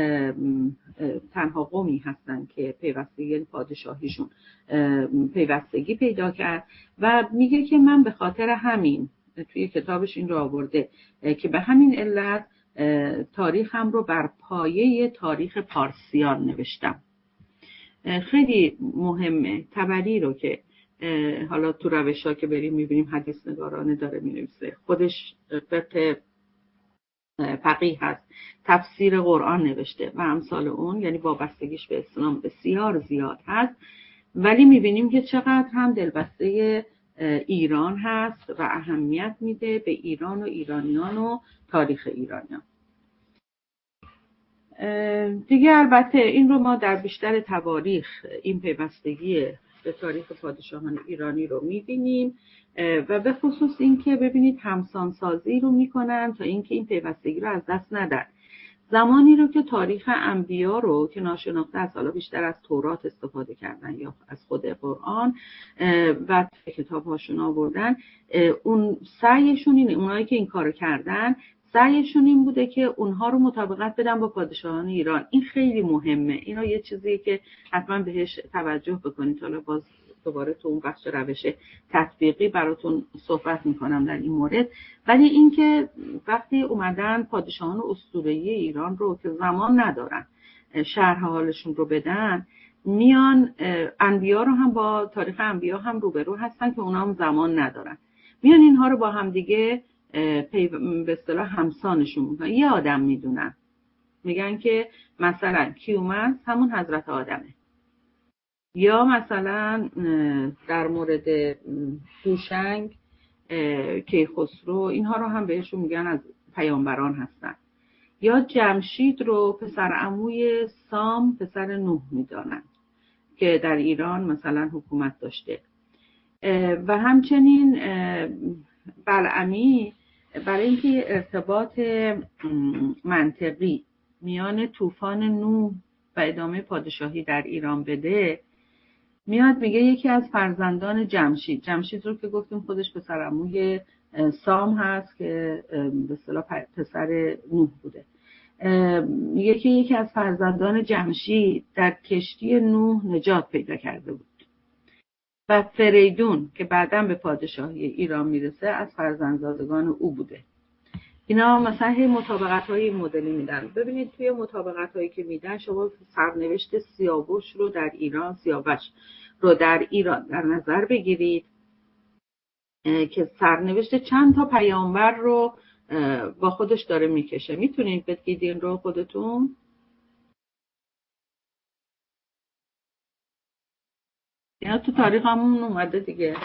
Speaker 1: تنها قومی هستن که پیوستگی پادشاهیشون پیوستگی پیدا کرد و میگه که من به خاطر همین، توی کتابش این رو آورده که به همین علت تاریخم رو بر پایه تاریخ پارسیان نوشتم. خیلی مهمه. طبری رو که حالا تو روشا که بریم میبینیم حدیث نگارانه داره مینویسه، خودش فقه فقیه هست، تفسیر قرآن نوشته و امثال اون، یعنی وابستگیش به اسلام بسیار زیاد هست، ولی میبینیم که چقدر هم دلبسته ایران هست و اهمیت میده به ایران و ایرانیان و تاریخ ایرانیان. دیگه البته این رو ما در بیشتر تواریخ این پیوستگی به تاریخ پادشاهان ایرانی رو میبینیم و به خصوص این که ببینید همسانسازی رو میکنن تا اینکه این پیوستگی رو از دست ندن. زمانی رو که تاریخ انبیا رو که ناشناخته از حالا بیشتر از تورات استفاده کردن یا از خود قرآن و کتاب هاشون آوردن، اون سعیشون اینه، اونایی که این کارو کردن سعیشون این بوده که اونها رو مطابقت بدن با پادشاهان ایران. این خیلی مهمه. اینا یه چیزیه که حتما بهش توجه بکنید. حالا باز دوباره تو اون بخش روش تطبیقی براتون صحبت میکنم در این مورد. ولی اینکه وقتی اومدن پادشاهان اسطوره‌ای ایران رو که زمان ندارن شرح حالشون رو بدن، میان انبیا رو هم با تاریخ انبیا هم روبرو هستن که اونا هم زمان ندارن، میان اینها رو با هم دیگه به اصطلاح همسانشون میکنن. یه آدم میدونن، میگن که مثلا کیومرث همون حضرت آدمه، یا مثلا در مورد هوشنگ کیخسرو اینها رو هم بهشون میگن از پیامبران هستن، یا جمشید رو پسر عموی سام پسر نوح میدانن که در ایران مثلا حکومت داشته. و همچنین بلعمی برای اینکه ارتباط منطقی میان طوفان نوح و ادامه پادشاهی در ایران بده، میاد میگه یکی از فرزندان جمشید، جمشید رو که گفتیم خودش پسر عموی سام هست که به اصطلاح پسر نوح بوده، میگه که یکی از فرزندان جمشید در کشتی نوح نجات پیدا کرده بود و فریدون که بعداً به پادشاهی ایران میرسه از فرزندزادگان او بوده. اینا مثلا هی مطابقت های مدلی میدن. ببینید توی مطابقت هایی که میدن شما سرنوشت سیاوش رو در ایران سیاوش رو در ایران در نظر بگیرید که سرنوشت چند تا پیامبر رو با خودش داره میکشه. میتونید بگید این رو خودتون؟ اینا تو تاریخ همون اومده دیگه.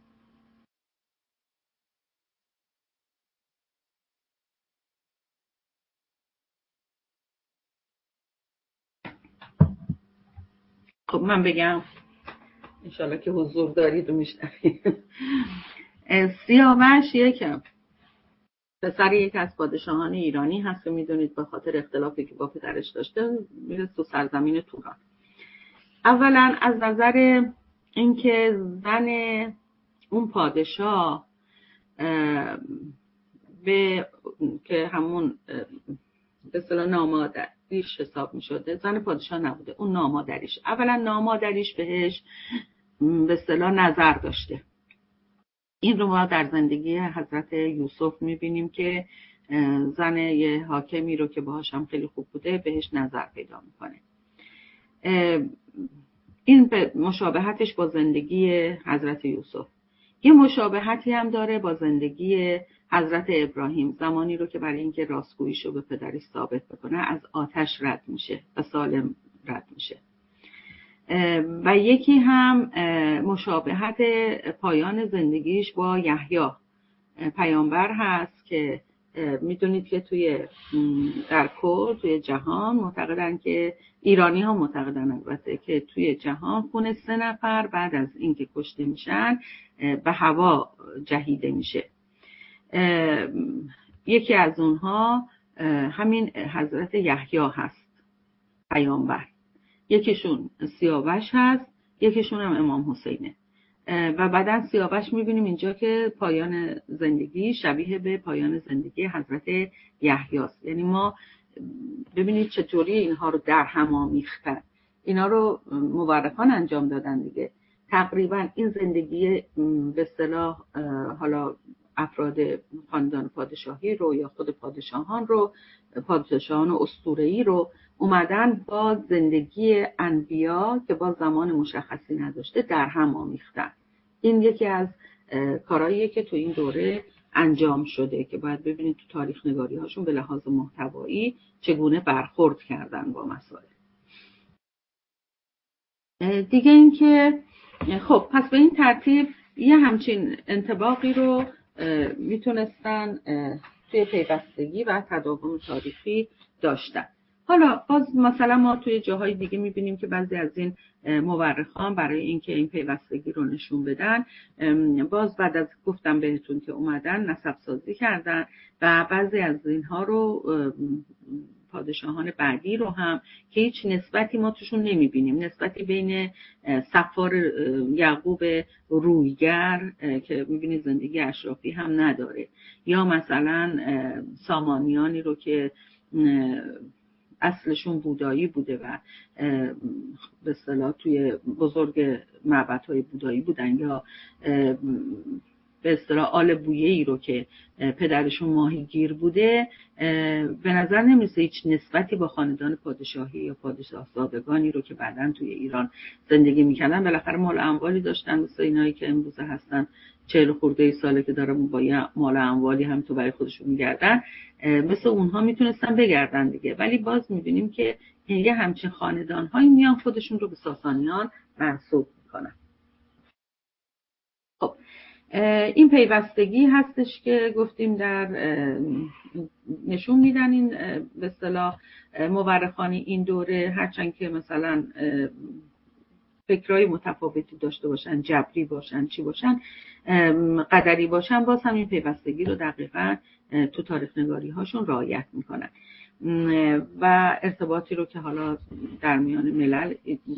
Speaker 1: خب من بگم انشالله که حضور دارید و میشنوید. سیاوش یکم پسر یک از پادشاهان ایرانی هست که میدونید به خاطر اختلافی که با پدرش داشته میره تو سرزمین توران. اولا از نظر اینکه زن اون پادشاه به که همون به اصطلاح نامادریش حساب میشده، زن پادشاه نبوده، اون نامادریش. اولا نامادریش بهش به اصطلاح نظر داشته. این رو ما در زندگی حضرت یوسف میبینیم که زن یه حاکمی رو که باهاش هم خیلی خوب بوده بهش نظر پیدا میکنه. این مشابهتش با زندگی حضرت یوسف. یه مشابهتی هم داره با زندگی حضرت ابراهیم، زمانی رو که برای اینکه راستگوییشو به پدرش ثابت بکنه از آتش رد میشه و سالم رد میشه. و یکی هم مشابهت پایان زندگیش با یحیی پیامبر هست که میدونید که توی در کل توی جهان معتقدن که ایرانی ها معتقدن البته که توی جهان خون سه نفر بعد از اینکه کشته میشن به هوا جهیده میشه. یکی از اونها همین حضرت یحیی هست پیامبر، یکیشون سیاوش هست، یکیشون هم امام حسینه. و بعدن سیاوش میبینیم اینجا که پایان زندگی شبیه به پایان زندگی حضرت یحیی است. یعنی ما ببینید چطوری اینها رو در هم آمیختن، اینا رو مورخان انجام دادن دیگه. تقریبا این زندگی به اصطلاح حالا افراد خاندان پادشاهی رو یا خود پادشاهان رو، پادشاهان اسطوره‌ای رو اومدن با زندگی انبیا که با زمان مشخصی نداشته در هم آمیختن. این یکی از کارهاییه که تو این دوره انجام شده که باید ببینید تو تاریخ نگاری هاشون به لحاظ محتوایی چگونه برخورد کردن با مسائل. دیگه این که خب پس به این ترتیب یه همچین انطباقی رو میتونستن توی پیوستگی و تداوم تاریخی داشتن. حالا باز مثلا ما توی جاهای دیگه میبینیم که بعضی از این مورخان برای اینکه این پیوستگی رو نشون بدن، باز بعد از گفتم بهتون که اومدن نسب سازی کردن و بعضی از اینها رو پادشاهان بعدی رو هم که هیچ نسبتی ما توشون نمیبینیم، نسبتی بین صفار یعقوب رویگر که میبینید زندگی اشرافی هم نداره، یا مثلا سامانیانی رو که اصلشون بودایی بوده و به اصطلاح توی بزرگ معبدهای بودایی بودن، یا به اصطلاح آل بویه‌ای رو که پدرشون ماهیگیر بوده، به نظر نمیرسه هیچ نسبتی با خاندان پادشاهی یا پادشاه زادگانی رو که بعداً توی ایران زندگی میکردن. بالاخره مال اموالی داشتن، مثل اینایی که امروزه هستن چهل خورده ساله که دارن با مال اموالی هم تو برای خودشون میگردن، مثل اونها میتونستن بگردن دیگه. ولی باز میبینیم که یه همچین خاندان‌هایی میان خودشون رو به ساسانیان منسوب میکنن. خب این پیوستگی هستش که گفتیم در نشون میدن این به اصطلاح مورخان این دوره، هرچند که مثلا فکرای متفاوتی داشته باشن، جبری باشن، چی باشن، قدری باشن، باز هم این پیوستگی رو دقیقاً تو تاریخ نگاری هاشون رعایت میکنن و ارتباطی رو که حالا در میان ملل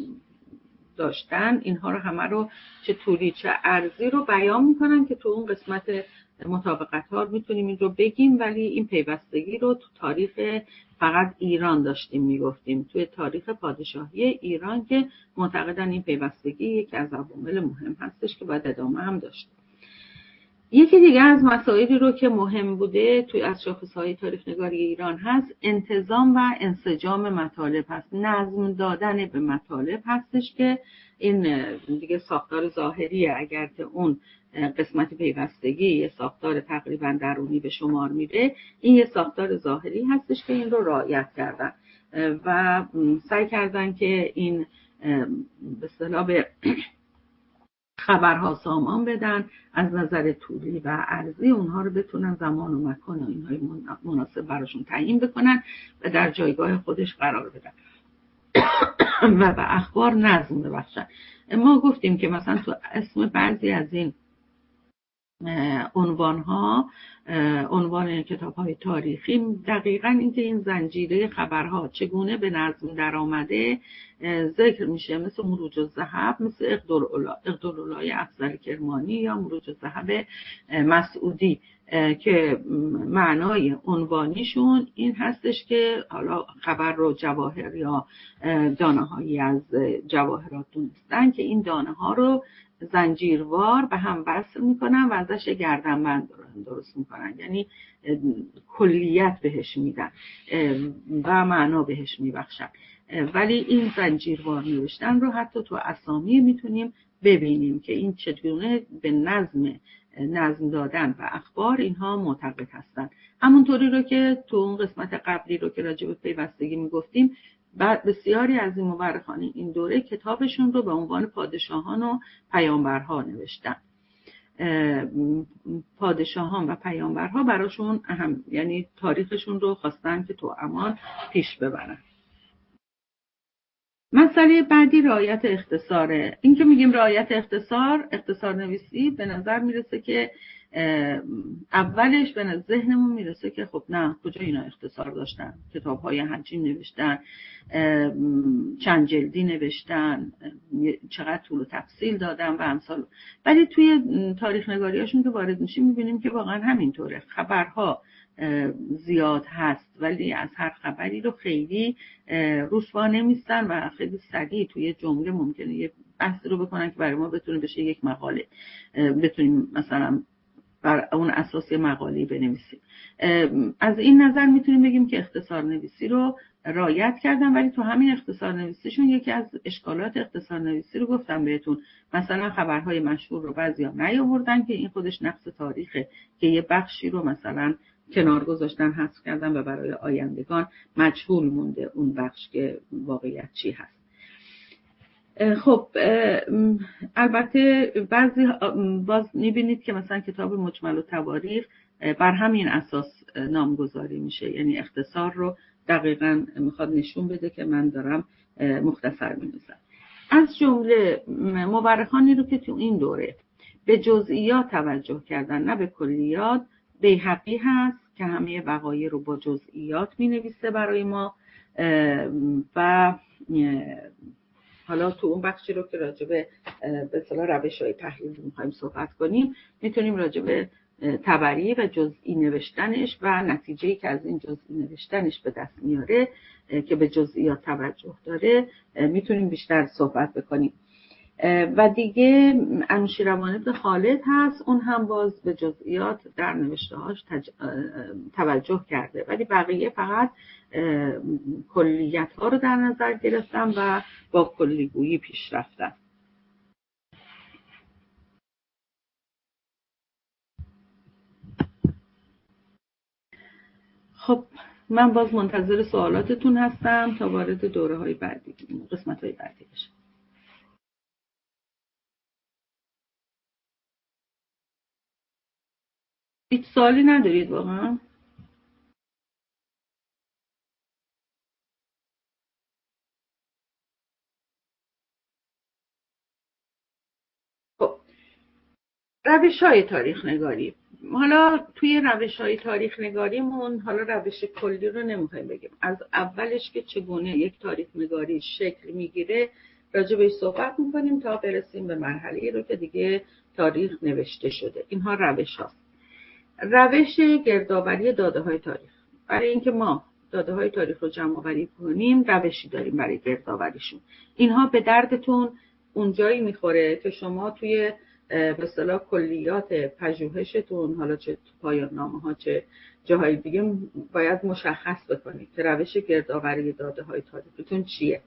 Speaker 1: داشتن اینها رو همه رو چه طولی چه عرضی رو بیان میکنن که تو اون قسمت مطابقت ها میتونیم این رو بگیم. ولی این پیوستگی رو تو تاریخ فقط ایران داشتیم میگفتیم، توی تاریخ پادشاهی ایران که معتقدن این پیوستگی یکی از عوامل مهم هستش که باید ادامه هم داشت. یکی دیگه از مسائلی رو که مهم بوده توی از شاخصهای تاریخ نگاری ایران هست انتظام و انسجام مطالب هست، نظم دادن به مطالب هستش که این دیگه ساختار ظاهریه. اگر که اون قسمت پیوستگی یه ساختار تقریبا درونی به شمار میره، این یه ساختار ظاهری هستش که این رو رعایت کردن و سعی کردن که این به اصطلاح به خبرها سامان بدن، از نظر طولی و عرضی اونها رو بتونن زمان و مکان و اینهای مناسب براشون تعیین بکنن و در جایگاه خودش قرار بدن و به اخبار نظم ببخشن. ما گفتیم که مثلا تو اسم بعضی از این عنوان ها، عنوان کتاب های تاریخی، دقیقاً اینکه این زنجیره خبرها چگونه به نظم در آمده ذکر میشه، مثل مروج الذهب، مثل اقدرالولای افضل کرمانی یا مروج الذهب مسعودی که معنای عنوانیشون این هستش که حالا خبر رو جواهر یا دانه هایی از جواهرات دونستن که این دانه ها رو زنجیروار به هم وصل میکنن و ازش گردنبند درست میکنن، یعنی کلیت بهش میدن و معنا بهش میبخشن. ولی این زنجیروار نوشتن رو حتی تو اسامی میتونیم ببینیم که این چطوره به نظم نظم دادن و اخبار اینها معتقد هستن. همونطوری رو که تو اون قسمت قبلی رو که راجع به پیوستگی میگفتیم، بعد بسیاری از این مورخان این دوره کتابشون رو به عنوان پادشاهان و پیامبرها نوشتن. پادشاهان و پیامبرها براشون اهم، یعنی تاریخشون رو خواستن که تو امان پیش ببرن. مسئله بعدی رعایت اختصاره. این که میگیم رعایت اختصار، اختصار نویسی، به نظر میرسه که اولش به ذهنمون میرسه که خب نه، کجا اینا اختصار داشتن؟ کتاب های حجیم نوشتن، چند جلدی نوشتن، چقدر طول و تفصیل دادن و امثال. ولی توی تاریخ نگاریاشون که وارد میشیم میبینیم که واقعا همینطوره. خبرها زیاد هست ولی از هر خبری رو خیلی رسوا نمیستن و خیلی سریع توی جمله ممکنه یه بحثی رو بکنن که برای ما بتونه بشه یک مقاله، بتونیم مثلا بر اون اساس مقاله بنویسیم. از این نظر میتونیم بگیم که اختصار نویسی رو رعایت کردن، ولی تو همین اختصار نویسیشون یکی از اشکالات اختصار نویسی رو گفتم بهتون. مثلا خبرهای مشهور رو بعضیا نیاوردن که این خودش نقص تاریخه که یه بخشی رو مثلا کنار گذاشتن، حذف کردن و برای آیندگان مجهول مونده اون بخش که واقعیت چی هست. خب البته بعضی باز میبینید که مثلا کتاب مجمل التواریخ بر همین اساس نامگذاری میشه، یعنی اختصار رو دقیقاً میخواد نشون بده که من دارم مختصر مینویسم. از جمله مورخانی رو که تو این دوره به جزئیات توجه کردن نه به کلیات، بیهقی هست که همه وقایع رو با جزئیات مینویسه برای ما و حالا تو اون بخشی رو که راجع به به اصطلاح روش‌های تحلیل می‌خوایم صحبت کنیم، میتونیم راجع به تبری و جزئی نوشتنش و نتیجه‌ای که از این جزئی نوشتنش به دست میاره که به جزئیات توجه داره میتونیم بیشتر صحبت بکنیم. و دیگه انوشیروان ابن خالد هست، اون هم باز به جزئیات در نوشته‌هاش تج... توجه کرده، ولی بقیه فقط کلیت ها رو در نظر گرفتن و با کلیگویی پیش رفتن. خب من باز منتظر سوالاتتون هستم تا وارد دوره های بعدی، قسمت های بعدی بشم. هیچ سوالی ندارید واقعا؟ خب روش های تاریخ نگاری. حالا توی روش های تاریخ نگاریمون حالا روش کلی رو نمیخوایم بگیم، از اولش که چگونه یک تاریخ نگاری شکل میگیره راجع بهش صحبت میکنیم تا برسیم به مرحله رو که دیگه تاریخ نوشته شده. اینها روش هاست. روش گردآوری داده های تاریخ. برای اینکه ما داده های تاریخ رو جمع آوری کنیم روشی داریم برای گردآوریشون. اینها به دردتون اونجایی میخوره که شما توی به اصطلاح کلیات پژوهشتون، حالا چه پایان نامه ها چه جاهای دیگه، باید مشخص بکنید که روش گردآوری داده های تاریختون چیه.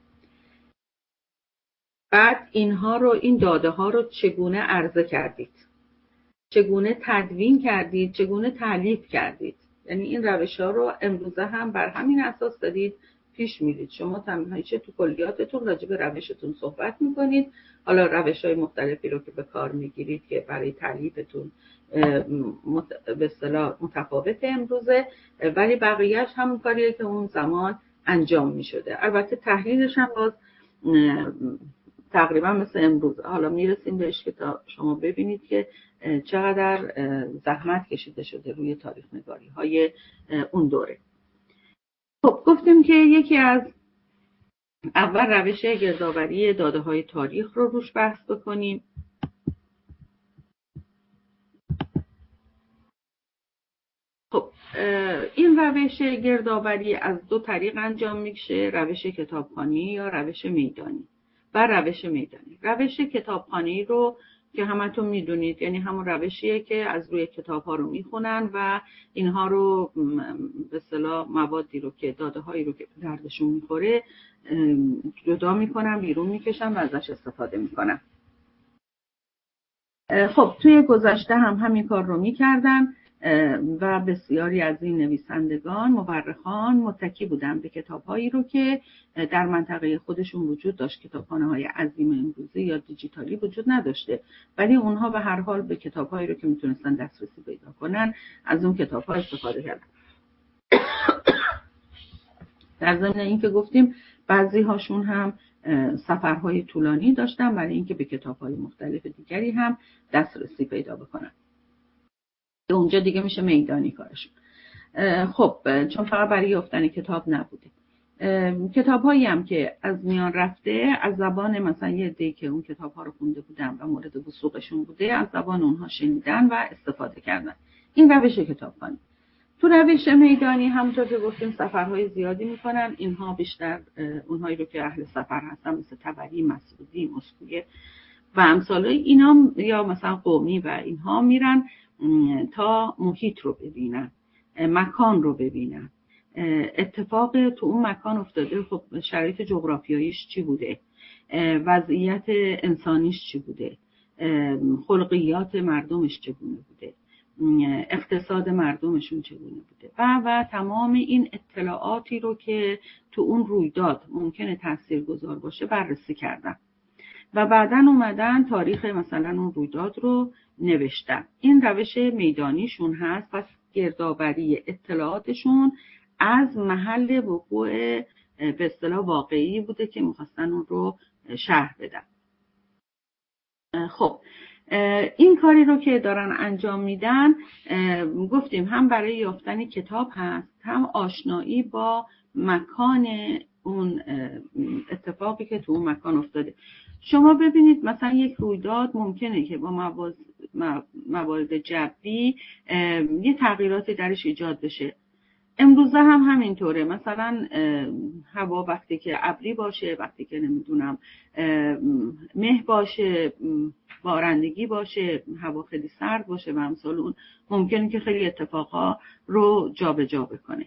Speaker 1: بعد اینها رو، این داده ها رو چگونه عرضه کردید، چگونه تدوین کردید، چگونه تالیف کردید. یعنی این روش ها رو امروزه هم بر همین اساس دارید پیش میرید. شما همیشه تو کلیاتتون راجع به روشتون صحبت میکنید، حالا روش‌های مختلفی رو که به کار میگیرید که برای تعلیفتون به اصطلاح متفاوته امروزه، ولی بقیهش همون کاریه که اون زمان انجام میشده. البته تحلیلش هم باز تقریبا مثل امروز. حالا میرسیم بهش که تا شما ببینید که چقدر زحمت کشیده شده روی تاریخ نگاری های اون دوره. خب گفتیم که یکی از اول روش گردآوری داده های تاریخ رو روش بحث بکنیم. خب این روش گردآوری از دو طریق انجام میشه، روش کتابخوانی یا روش میدانی. و روش میدانی، روش کتابخوانی رو که همتون میدونید یعنی همون روشیه که از روی کتاب ها رو میخونن و اینها رو به اصطلاح موادی رو که داده هایی رو که دردشون میخوره جدا میکنن، بیرون میکشن و ازش استفاده میکنن. خب توی گذشته هم همین کار رو میکردن و بسیاری از این نویسندگان، مورخان متکی بودن به کتاب‌هایی رو که در منطقه خودشون وجود داشت. کتابخانه‌های عظیم امروزی یا دیجیتالی وجود نداشته، ولی اونها به هر حال به کتاب‌هایی رو که میتونستن دسترسی پیدا کنن از اون کتاب‌ها استفاده کردن. در ضمن این که گفتیم بعضی هاشون هم سفرهای طولانی داشتن برای اینکه به کتاب‌های مختلف دیگری هم دسترسی پیدا بکنن. اونجا دیگه میشه میدانی کارشون. خب چون فقط برای یافتن کتاب نبوده، کتاب هایی هم که از میان رفته از زبان مثلا یه عده‌ای که اون کتاب ها رو خونده بودن و مورد وثوقشون بوده از زبان اونها شنیدن و استفاده کردن. این روش کتابخوانی. تو روش میدانی همونطور که گفتیم سفرهای زیادی میکنن. اینها بیشتر اونهایی رو که اهل سفر هستن مثل طبری، مسعودی، مسکویه و امثال اینا یا مثلا قومی و اینها میرن تا محیط رو ببینن، مکان رو ببینن، اتفاق تو اون مکان افتاده، خب شرایط جغرافیاییش چی بوده، وضعیت انسانیش چی بوده، خلقیات مردمش چگونه بوده، اقتصاد مردمشون چگونه بوده و و تمام این اطلاعاتی رو که تو اون رویداد ممکنه تاثیرگذار باشه بررسی کردن و بعداً اومدن تاریخ مثلا اون رویداد رو نوشتن. این روش میدانیشون هست. پس گردآوری اطلاعاتشون از محل وقوع به اصطلاح واقعی بوده که می‌خواستن اون رو شرح بدن. خب این کاری رو که دارن انجام میدن گفتیم هم برای یافتن کتاب هست، هم آشنایی با مکان اون اتفاقی که تو اون مکان افتاده. شما ببینید مثلا یک رویداد ممکنه که با موارد جوی یه تغییراتی درش ایجاد بشه. امروزه هم همینطوره. مثلا هوا وقتی که ابری باشه، وقتی که نمیدونم مه باشه، بارندگی باشه، هوا خیلی سرد باشه و امثال اون ممکنه که خیلی اتفاقا رو جابجا بکنه.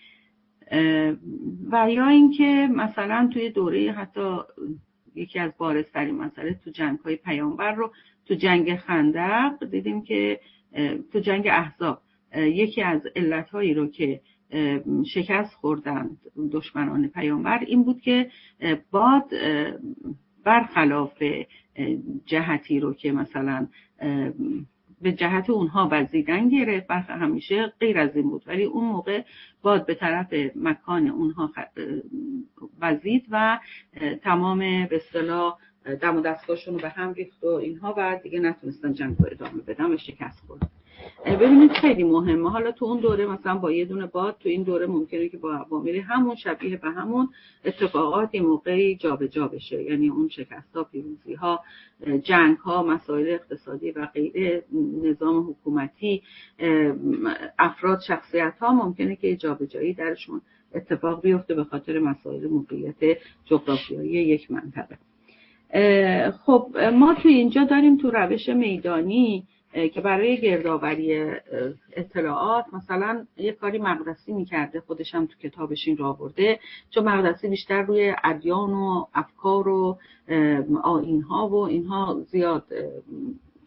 Speaker 1: و یا اینکه مثلا توی دوره حتی یکی از بارزترین مسئله تو جنگ‌های پیامبر رو تو جنگ خندق دیدیم که تو جنگ احزاب یکی از علت‌هایی رو که شکست خوردند دشمنان پیامبر این بود که باد برخلاف جهتی رو که مثلا به جهت اونها وزیدن گرفت، برخ همیشه غیر از این بود، ولی اون موقع باد به طرف مکان اونها وزید و تمام به اصطلاح دم و دستگاهشون رو به هم ریخت و اینها و دیگه نتونستن جنگ رو ادامه بدن و شکست خوردن. ببینید خیلی مهمه. حالا تو اون دوره مثلا با یه دونه باد، تو این دوره ممکنه که با عوامل همون شبیه به همون اتفاقات یه موقعی جابجا بشه، یعنی اون شکست‌ها، پیروزی‌ها، جنگ‌ها، مسائل اقتصادی و غیره، نظام حکومتی، افراد، شخصیت‌ها ممکنه که جابجایی درشون اتفاق بیفته به خاطر مسائل موقعیت جغرافیایی یک منطقه. خب ما تو اینجا داریم تو روش میدانی که برای گردآوری اطلاعات مثلا یه کاری مقدسی میکرده، خودش هم تو کتابش این رو آورده، چون مقدسی بیشتر روی ادیان و افکار و آیین‌ها و اینها زیاد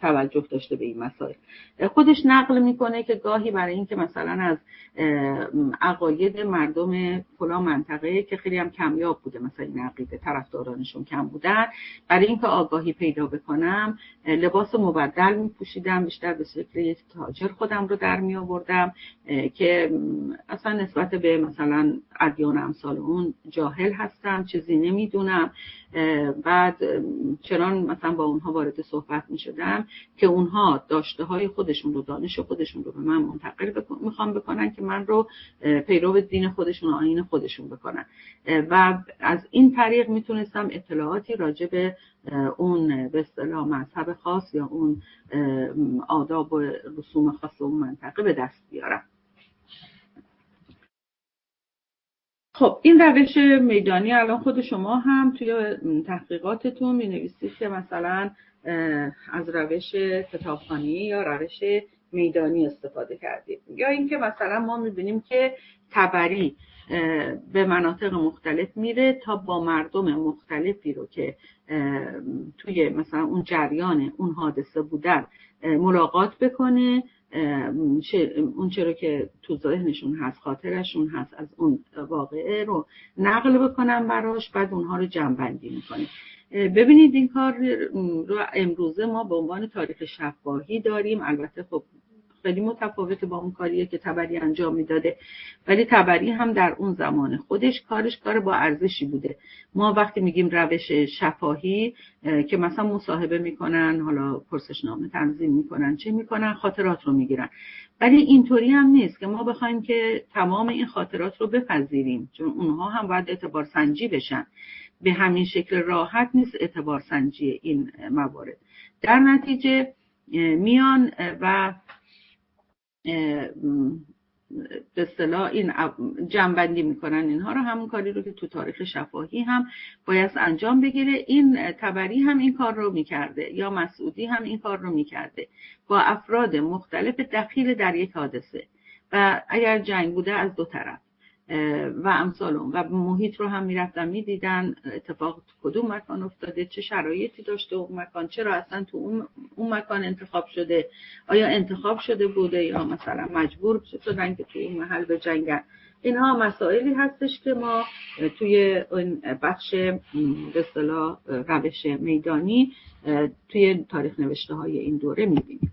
Speaker 1: توجه داشته به این مسائل. خودش نقل میکنه که گاهی برای اینکه مثلا از عقاید مردم فلان منطقه که خیلی هم کمیاب بوده، مثلا این عقیده طرفدارانشون کم بودن، برای اینکه آگاهی پیدا بکنم لباس مبدل میپوشیدم، بیشتر به شکل یک تاجر خودم رو در می آوردم که اصلا نسبت به مثلا ادیان امثال اون جاهل هستم، چیزی نمیدونم. بعد چنان مثلا با اونها وارد صحبت می شدم که اونها داشته های خودشون رو، دانش خودشون رو به من منتقل بکن، میخوام بکنن که من رو پیرو دین خودشون و آیین خودشون بکنن و از این طریق میتونستم اطلاعاتی راجع به اون به اصطلاح مذهب خاص یا اون آداب و رسوم خاص اون منطقه به دست بیارم. خب این روش میدانی الان خود شما هم توی تحقیقاتتون می نویسید که مثلا از روش کتابخوانی یا روش میدانی استفاده کردید، یا اینکه مثلا ما می بینیم که تبری به مناطق مختلف میره تا با مردم مختلفی رو که توی مثلا اون جریان اون حادثه بودن ملاقات بکنه، اون چرا که تو ذهنشون هست، خاطرشون هست، از اون واقعه رو نقل بکنن براش، بعد اونها رو جمع‌بندی میکنه. ببینید این کار رو امروزه ما به عنوان تاریخ شفاهی داریم. البته خب خیلی متفاوته با اون کاریه که تبری انجام میداده، ولی تبری هم در اون زمان خودش کارش کار با ارزشی بوده. ما وقتی میگیم روش شفاهی که مثلا مصاحبه میکنن، حالا پرسشنامه تنظیم میکنن، چه میکنن، خاطرات رو میگیرن، ولی اینطوری هم نیست که ما بخوایم که تمام این خاطرات رو بپذیریم، چون اونها هم باید اعتبار سنجی بشن. به همین شکل راحت نیست اعتبار سنجی این موارد. در نتیجه میان و به اصطلاح این جمع‌بندی میکنن اینها رو، همون کاری رو که تو تاریخ شفاهی هم باید انجام بگیره. این تبری هم این کار رو میکرده یا مسعودی هم این کار رو میکرده با افراد مختلف دخیل در یک حادثه، و اگر جنگ بوده از دو طرف و امثال اون، و محیط رو هم میرفتن میدیدن اتفاق تو کدوم مکان افتاده، چه شرایطی داشته اون مکان، چرا اصلا تو اون, اون مکان انتخاب شده، آیا انتخاب شده بوده یا مثلا مجبور شدن که تو اون محل به جنگن. اینها مسائلی هستش که ما توی این بخش به اصطلاح روش میدانی توی تاریخ نوشته های این دوره میبینیم.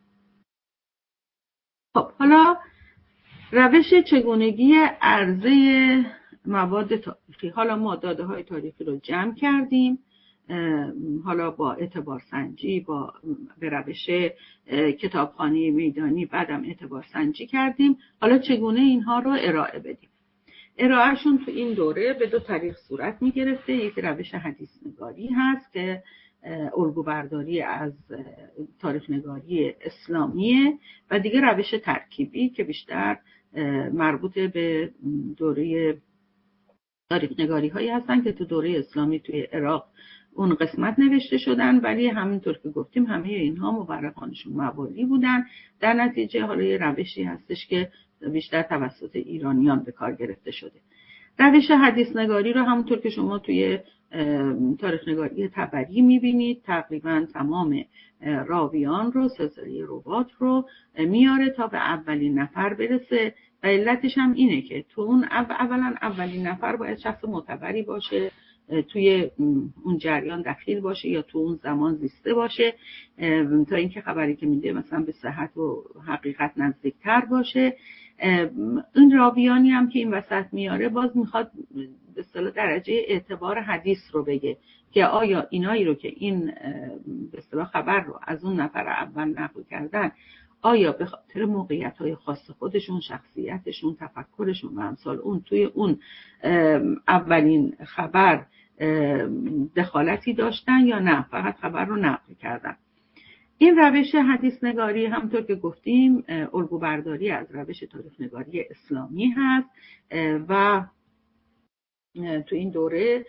Speaker 1: خب حالا روش چگونگی عرضه مواد تاریخی. حالا ما داده های تاریخی رو جمع کردیم، حالا با اعتبار سنجی، با به روش کتابخوانی میدانی، بعدم اعتبار سنجی کردیم. حالا چگونه اینها رو ارائه بدیم؟ ارائهشون تو این دوره به دو طریق صورت می گرفته. یک روش حدیث نگاری هست که الگو برداری از تاریخ نگاری اسلامیه، و دیگه روش ترکیبی که بیشتر مربوط به دوره تاریخ نگاری هایی هستن که تو دوره اسلامی توی عراق اون قسمت نوشته شدن، ولی همینطور که گفتیم همه اینها مورخانشون موالی بودن. در نتیجه حالا یه روشی هستش که بیشتر توسط ایرانیان به کار گرفته شده. روش حدیث نگاری رو همونطور که شما توی تاریخ نگاری تبری میبینید، تقریبا تمام راویان رو، سلسله روات رو میاره تا به اولین نفر برسه، و علتش هم اینه که تو اون اولا اولین نفر باید شخص معتبری باشه، توی اون جریان دخیل باشه یا تو اون زمان زیسته باشه، تا اینکه خبری که میده مثلا به صحت و حقیقت نزدیکتر باشه. این راویانی هم که این وسط میاره باز میخواد به اصطلاح درجه اعتبار حدیث رو بگه که آیا اینایی رو که این به اصطلاح خبر رو از اون نفر اول نقل کردن، آیا به خاطر موقعیت‌های خاص خودشون، شخصیتشون، تفکرشون و امثال اون توی اون اولین خبر دخالتی داشتن یا نه فقط خبر رو نقل کردن. این روش حدیث نگاری همونطور که گفتیم الگو برداری از روش تاریخ نگاری اسلامی هست و تو این دوره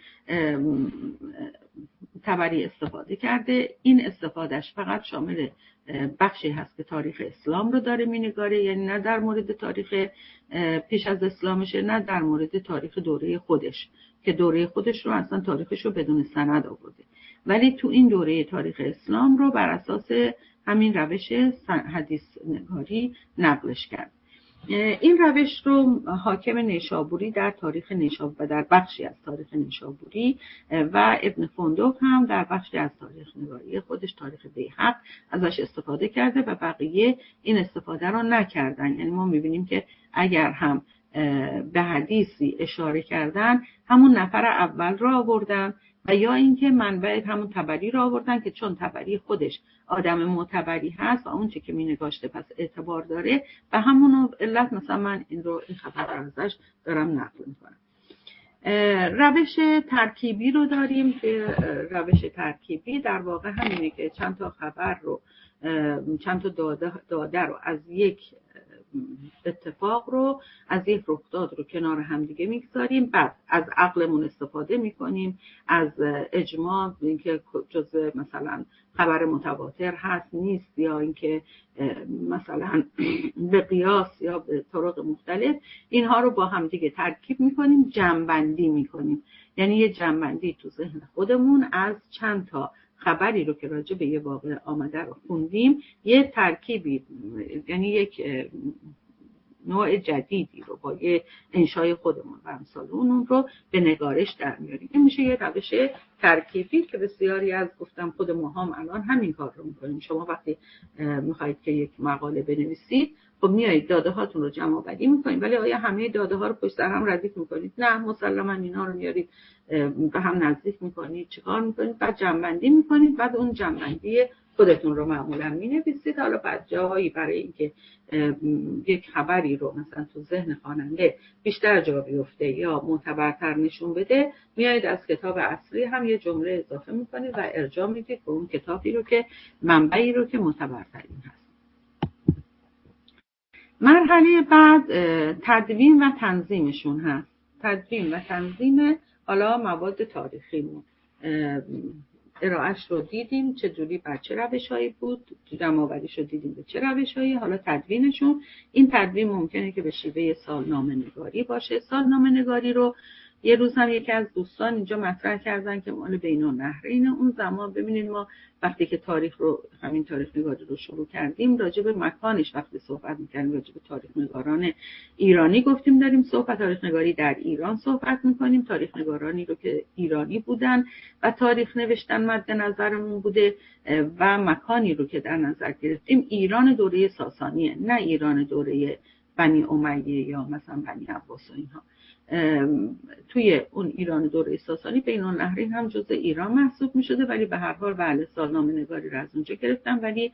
Speaker 1: تبری استفاده کرده. این استفادهش فقط شامل بخشی هست که تاریخ اسلام رو داره مینگاره، یعنی نه در مورد تاریخ پیش از اسلامشه، نه در مورد تاریخ دوره خودش که دوره خودش رو اصلا تاریخش رو بدون سند آورده، ولی تو این دوره تاریخ اسلام رو بر اساس همین روش حدیث نگاری نقلش کرد. این روش رو حاکم نیشابوری در تاریخ نیشابور و در بخشی از تاریخ نیشابوری و ابن فندق هم در بخشی از تاریخ نگاری خودش تاریخ بیهق ازش استفاده کرده و بقیه این استفاده رو نکردن. یعنی ما میبینیم که اگر هم به حدیثی اشاره کردن همون نفر اول رو آوردن و یا اینکه منبع همون طبری رو آوردن که چون طبری خودش آدم معتبری هست و اون چه که می نگاشته پس اعتبار داره و همون علت مثلا من این رو این خبر رو ازش دارم نقل میکنم. روش ترکیبی رو داریم که روش ترکیبی در واقع همینه که چند تا خبر رو چند تا داده, داده رو از یک اتفاق رو از یک رخداد رو کنار هم دیگه میگذاریم، بعد از عقلمون استفاده میکنیم، از اجماع اینکه جزء مثلا خبر متواتر هست نیست یا اینکه مثلا به قیاس یا به طرق مختلف اینها رو با هم دیگه ترکیب میکنیم، جمع‌بندی میکنیم. یعنی یه جمع‌بندی تو ذهن خودمون از چند تا خبری رو که راجع به یه واقعه آمده رو خوندیم، یه ترکیبی یعنی یک نوع جدیدی رو با یه انشای خودمون و امثال اون رو به نگارش در میاریم. این میشه یه روش ترکیبی که بسیاری از گفتم خود ما هم الان همین کار رو میکنیم. شما وقتی میخواید که یک مقاله بنویسید خب میایید داده هاتون رو جمع آوری میکنید، ولی آیا همه داده ها رو پشت سر هم ردیف میکنید؟ نه، مسلما اینا رو میارید به هم نزدیک میکنید، چیکار میکنید؟ بعد جمع‌بندی میکنید، بعد اون جمع‌بندی خودتون رو معمولا مینویسید. حالا بعد جایی برای اینکه یک خبری رو مثلا تو ذهن خواننده بیشتر جا بیفته یا معتبرتر نشون بده، میایید از کتاب اصلی هم یه جمله اضافه میکنید و ارجاع میدید به اون کتابی رو که منبعی رو که معتبرترین هست. مرحله بعد تدوین و تنظیمشون هست. تدوین و تنظیم حالا مواد تاریخیمون ارائهش رو دیدیم چجوری بر چه روش‌هایی بود، جمع‌آوریش رو دیدیم به چه روش‌هایی. حالا تدوینشون، این تدوین ممکنه که به شیوه سالنامه‌نگاری باشه. سالنامه‌نگاری رو یه روز هم یکی از دوستان اینجا مطرح کردن که مال بین‌النهرین اون زمان. ببینید ما وقتی که تاریخ رو همین تاریخ نگاری رو شروع کردیم راجع به مکانش وقتی صحبت می‌کردیم راجع به تاریخ نگاران ایرانی گفتیم داریم صحبت تاریخ نگاری در ایران صحبت می‌کنیم، تاریخ نگارانی رو که ایرانی بودن و تاریخ نوشتن مد نظرمون بوده و مکانی رو که در نظر گرفتیم ایران دوره ساسانیه، نه ایران دوره بنی امیه یا مثلا بنی عباس و اینها. توی اون ایران دوره ساسانی بین‌النهرین هم جزء ایران محسوب می شده، ولی به هر حال بله سالنامه نگاری رو از اونجا گرفتن. ولی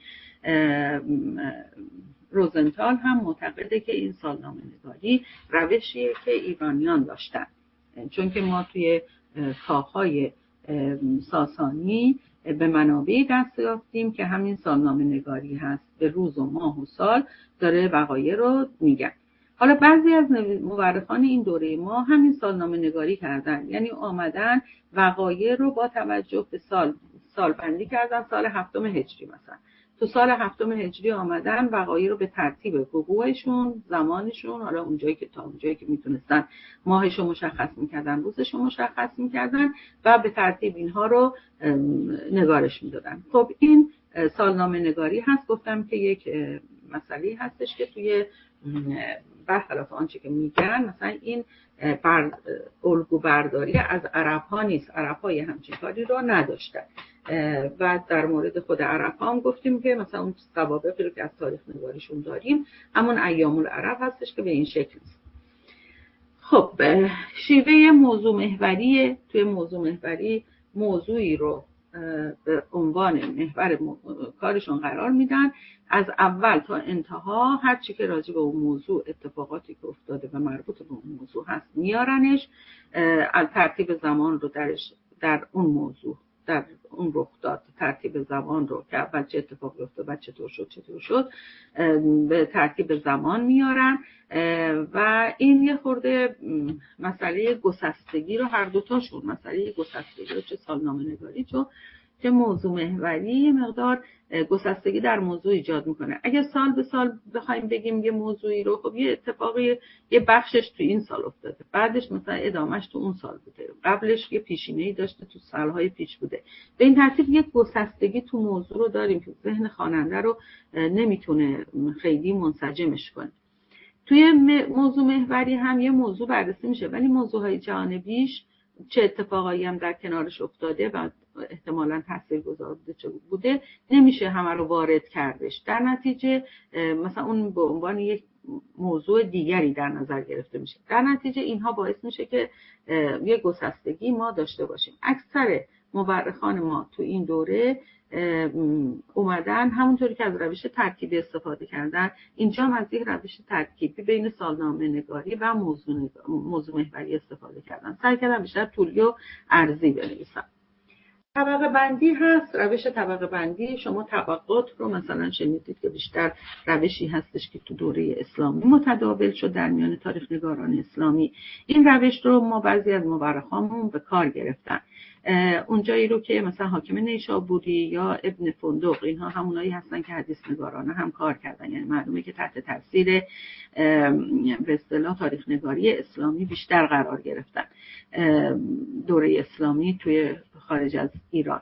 Speaker 1: روزنتال هم معتقده که این سالنامه نگاری روشیه که ایرانیان داشتن، چون که ما توی کاخهای ساسانی به منابعی دست یافتیم که همین سالنامه نگاری هست، به روز و ماه و سال داره وقایع رو میگن. حالا بعضی از مورخان این دوره ما همین سالنامه نگاری کردن، یعنی آمدن وقایع رو با توجه به سال سال بندی کردن. سال هفتم هجری مثلا تو سال هفتم هجری آمدن وقایع رو به ترتیب وقوعشون، زمانشون، حالا اونجایی که تا اونجایی که میتونستن ماهش رو مشخص میکردن، روزش رو مشخص میکردن و به ترتیب اینها رو نگارش میدادن. خب این سالنامه نگاری هست. گفتم که یک مسئله هستش که توی برخلاف آنچه که میگن مثلا این بر الگو برداری از عرب ها نیست، عرب ها یه همچین کاری رو نداشتن و در مورد خود عرب ها هم گفتیم که مثلا اون سوابقی رو که از تاریخ نگاریشون داریم همون ایام العرب هستش که به این شکل است. خب شیوه موضوع محوری، توی موضوع محوری موضوعی رو به عنوان محور کارشون قرار میدن، از اول تا انتها هر چی که راجع به اون موضوع اتفاقاتی که افتاده و مربوط به اون موضوع هست میارنش، از ترتیب زمان رو درش در اون موضوع در اون رخ داد ترتیب زمان رو که اول چه اتفاقی افتاد بعد چطور شد چطور شد به ترتیب زمان میارن و این یه خورده مسئله گسستگی رو هر دوتاشون مسئله گسستگی رو چه سالنامه نگاری که موضوع محوری یه مقدار گسستگی در موضوع ایجاد میکنه. اگر سال به سال بخوایم بگیم یه موضوعی رو، خب یه اتفاقی یه بخشش تو این سال افتاده، بعدش مثلا ادامهش تو اون سال بوده، قبلش یه پیشینه‌ای داشته تو سالهای پیش بوده، به این ترتیب یه گسستگی تو موضوع رو داریم که ذهن خواننده رو نمیتونه خیلی منسجمش کنه. توی موضوع محوری هم یه موضوع بررسی میشه، ولی موضوعهای جانبیش چه اتفاقایی هم در کنارش افتاده و احتمالاً تاثیرگذار بوده چه بوده نمیشه همه رو وارد کردش. در نتیجه مثلا اون به عنوان یک موضوع دیگری در نظر گرفته میشه. در نتیجه اینها باعث میشه که یک گسستگی ما داشته باشیم. اکثر مورخان ما تو این دوره اومدن همونطوری که از روش ترکیبی استفاده کردن، اینجا هم از یک روش ترکیبی بین سالنامه نگاری و موضوع, نگاری، موضوع محوری استفاده کردن. سعی کردن بیشتر طولی و عرضی بنویسن. طبقه بندی هست، روش طبقه بندی. شما طبقات رو مثلا شنیدید که بیشتر روشی هستش که تو دوره اسلامی متداول شد در میان تاریخ نگاران اسلامی. این روش رو ما بعضی از مورخامون به کار گرفتن. اونجایی رو که مثلا حاکم نیشابوری یا ابن فندق، اینها همونایی هستن که حدیث نگارانه هم کار کردن، یعنی معلومه که تحت تاثیر به اصطلاح تاریخ نگاری اسلامی بیشتر قرار گرفتن دوره اسلامی توی خارج از ایران.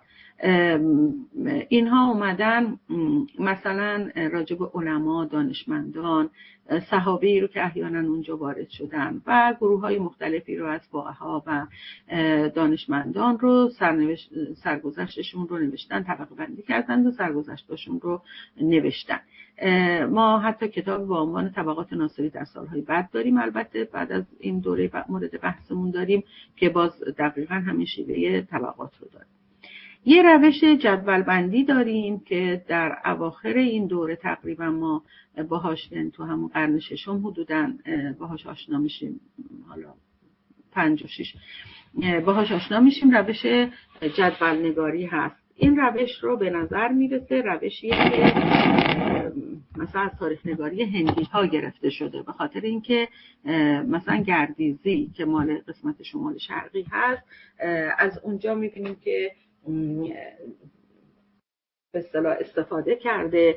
Speaker 1: اینها اومدن مثلا راجع به علما، دانشمندان، صحابه‌ای رو که احیانا اونجا وارد شدن و گروه‌های مختلفی رو از فقها و دانشمندان رو سرنوشت سرگذشتشون رو نوشتن، طبقه بندی کردن و سرگذشتشون رو نوشتن. ما حتی کتاب با عنوان طبقات ناصری در سالهای بعد داریم، البته بعد از این دوره مورد بحثمون داریم که باز دقیقاً همین شیوه طبقات رو داریم. یه روش جدول بندی داریم که در اواخر این دوره تقریبا ما باهاش، یعنی تو همون قرن ششم حدوداً باهاش آشنا میشیم، حالا پنج و شش باهاش آشنا میشیم. روش جدول نگاری هست. این روش رو به نظر میرسه روشیه که مثلا از تاریخ نگاری هندی ها گرفته شده، به خاطر اینکه مثلا گردیزی که مال قسمت شمال شرقی هست، از اونجا میبینیم که به اصطلاح استفاده کرده.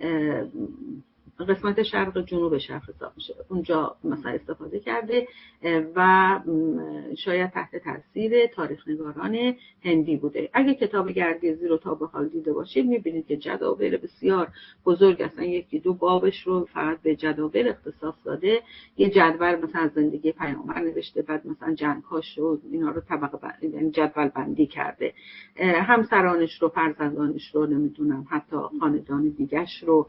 Speaker 1: قسمت شرق جنوب شرق حساب میشه، اونجا مثلا استفاده کرده و شاید تحت تاثیر تاریخ نگاران هندی بوده. اگه کتاب گردیزی رو تا به حال دیده باشید میبینید که جداول بسیار بزرگ هستن، یکی دو بابش رو فقط به جداول اختصاص داده. یه جدول مثلا از زندگی پیامبر نوشته، بعد مثلا جنگ‌هاش رو اینا رو طبقه بندی، یعنی جدول بندی کرده، همسرانش رو، فرزندانش رو، نمیدونم حتی خاندان دیگه‌ش رو،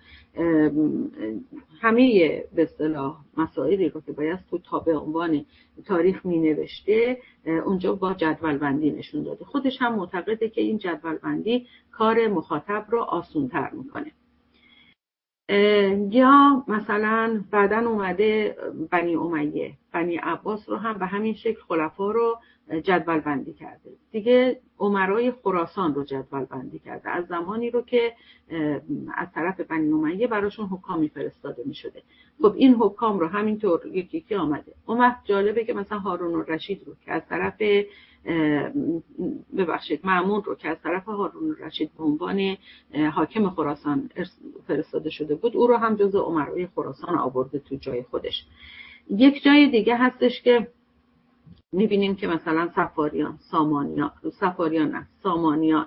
Speaker 1: همه به اصطلاح مسائلی رو که باید تو تا به عنوان تاریخ می نوشته اونجا با جدول بندی نشون داده. خودش هم معتقده که این جدول بندی کار مخاطب رو آسان‌تر میکنه. یا مثلا بعدن اومده بنی امیه، بنی عباس رو هم به همین شکل خلفا رو جدول بندی کرده. دیگه امرای خراسان رو جدول بندی کرده، از زمانی رو که از طرف بنی امیه براشون حکامی فرستاده می شده. خب این حکام رو همینطور یکی یکی آمده. اون جالبه که مثلا هارون الرشید رو که از طرف ببخشید مأمون رو که از طرف هارون الرشید به عنوان حاکم خراسان فرستاده شده بود، او رو هم جزو امرای خراسان آورده تو جای خودش. یک جای دیگه هستش که میبینیم که مثلا صفاریان، سامانیان، صفاریان نه سامانیان،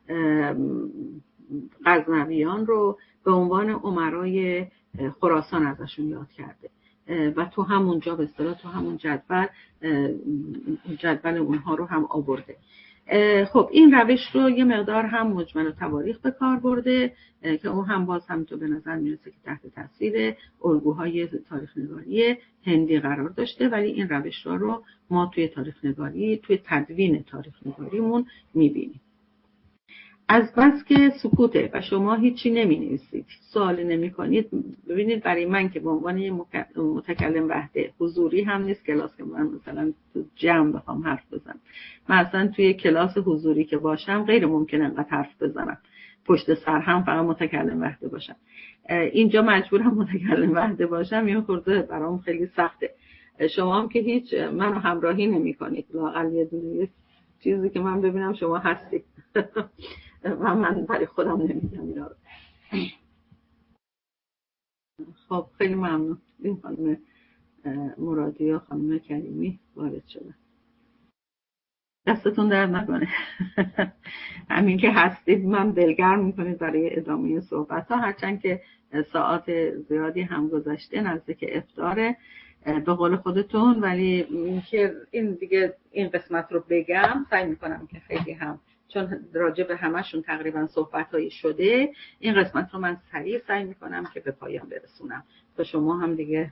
Speaker 1: غزنویان رو به عنوان امرای خراسان ازشون یاد کرده و تو همونجا به اصطلاح تو همون جدول جدول اونها رو هم آورده. خب این روش رو یه مقدار هم مجمل تواریخ به کار برده که اون هم باز هم تو به نظر میرسه که تحت تاثیر الگوهای تاریخ نگاری هندی قرار داشته، ولی این روش رو ما توی تاریخ نگاری، توی تدوین تاریخ نگاریمون میبینیم. از بس که سکوته و شما هیچی نمی نویسید، سوال نمی کنید، ببینید برای من که به عنوان متکلم وحده حضوری هم نیست کلاس که من مثلا تو جمع بخوام حرف بزنم. مثلا توی کلاس حضوری که باشم غیر ممکنه انقدر حرف بزنم، پشت سر هم فقط متکلم وحده باشم. اینجا مجبورم متکلم وحده باشم، این خورده برام خیلی سخته. شما هم که هیچ منو همراهی نمی کنید، لااقل یه دونه چیزی که من ببینم شما هستید. و من برای خودم نمیگم اینا رو. خب خیلی ممنون. این خانم مرادی و خانم کریمی وارد شدن. دستتون درد نکنه. همین که هستید من دلگرم میکنید برای ادامه صحبت ها، هرچند که ساعت زیادی هم گذشته، نزدیک افطاره به قول خودتون، ولی که این دیگه این قسمت رو بگم سعی میکنم که خیلی هم، چون راجع به همشون تقریبا صحبت هایی شده، این قسمت رو من سریع سعی میکنم که به پایان برسونم تا شما هم دیگه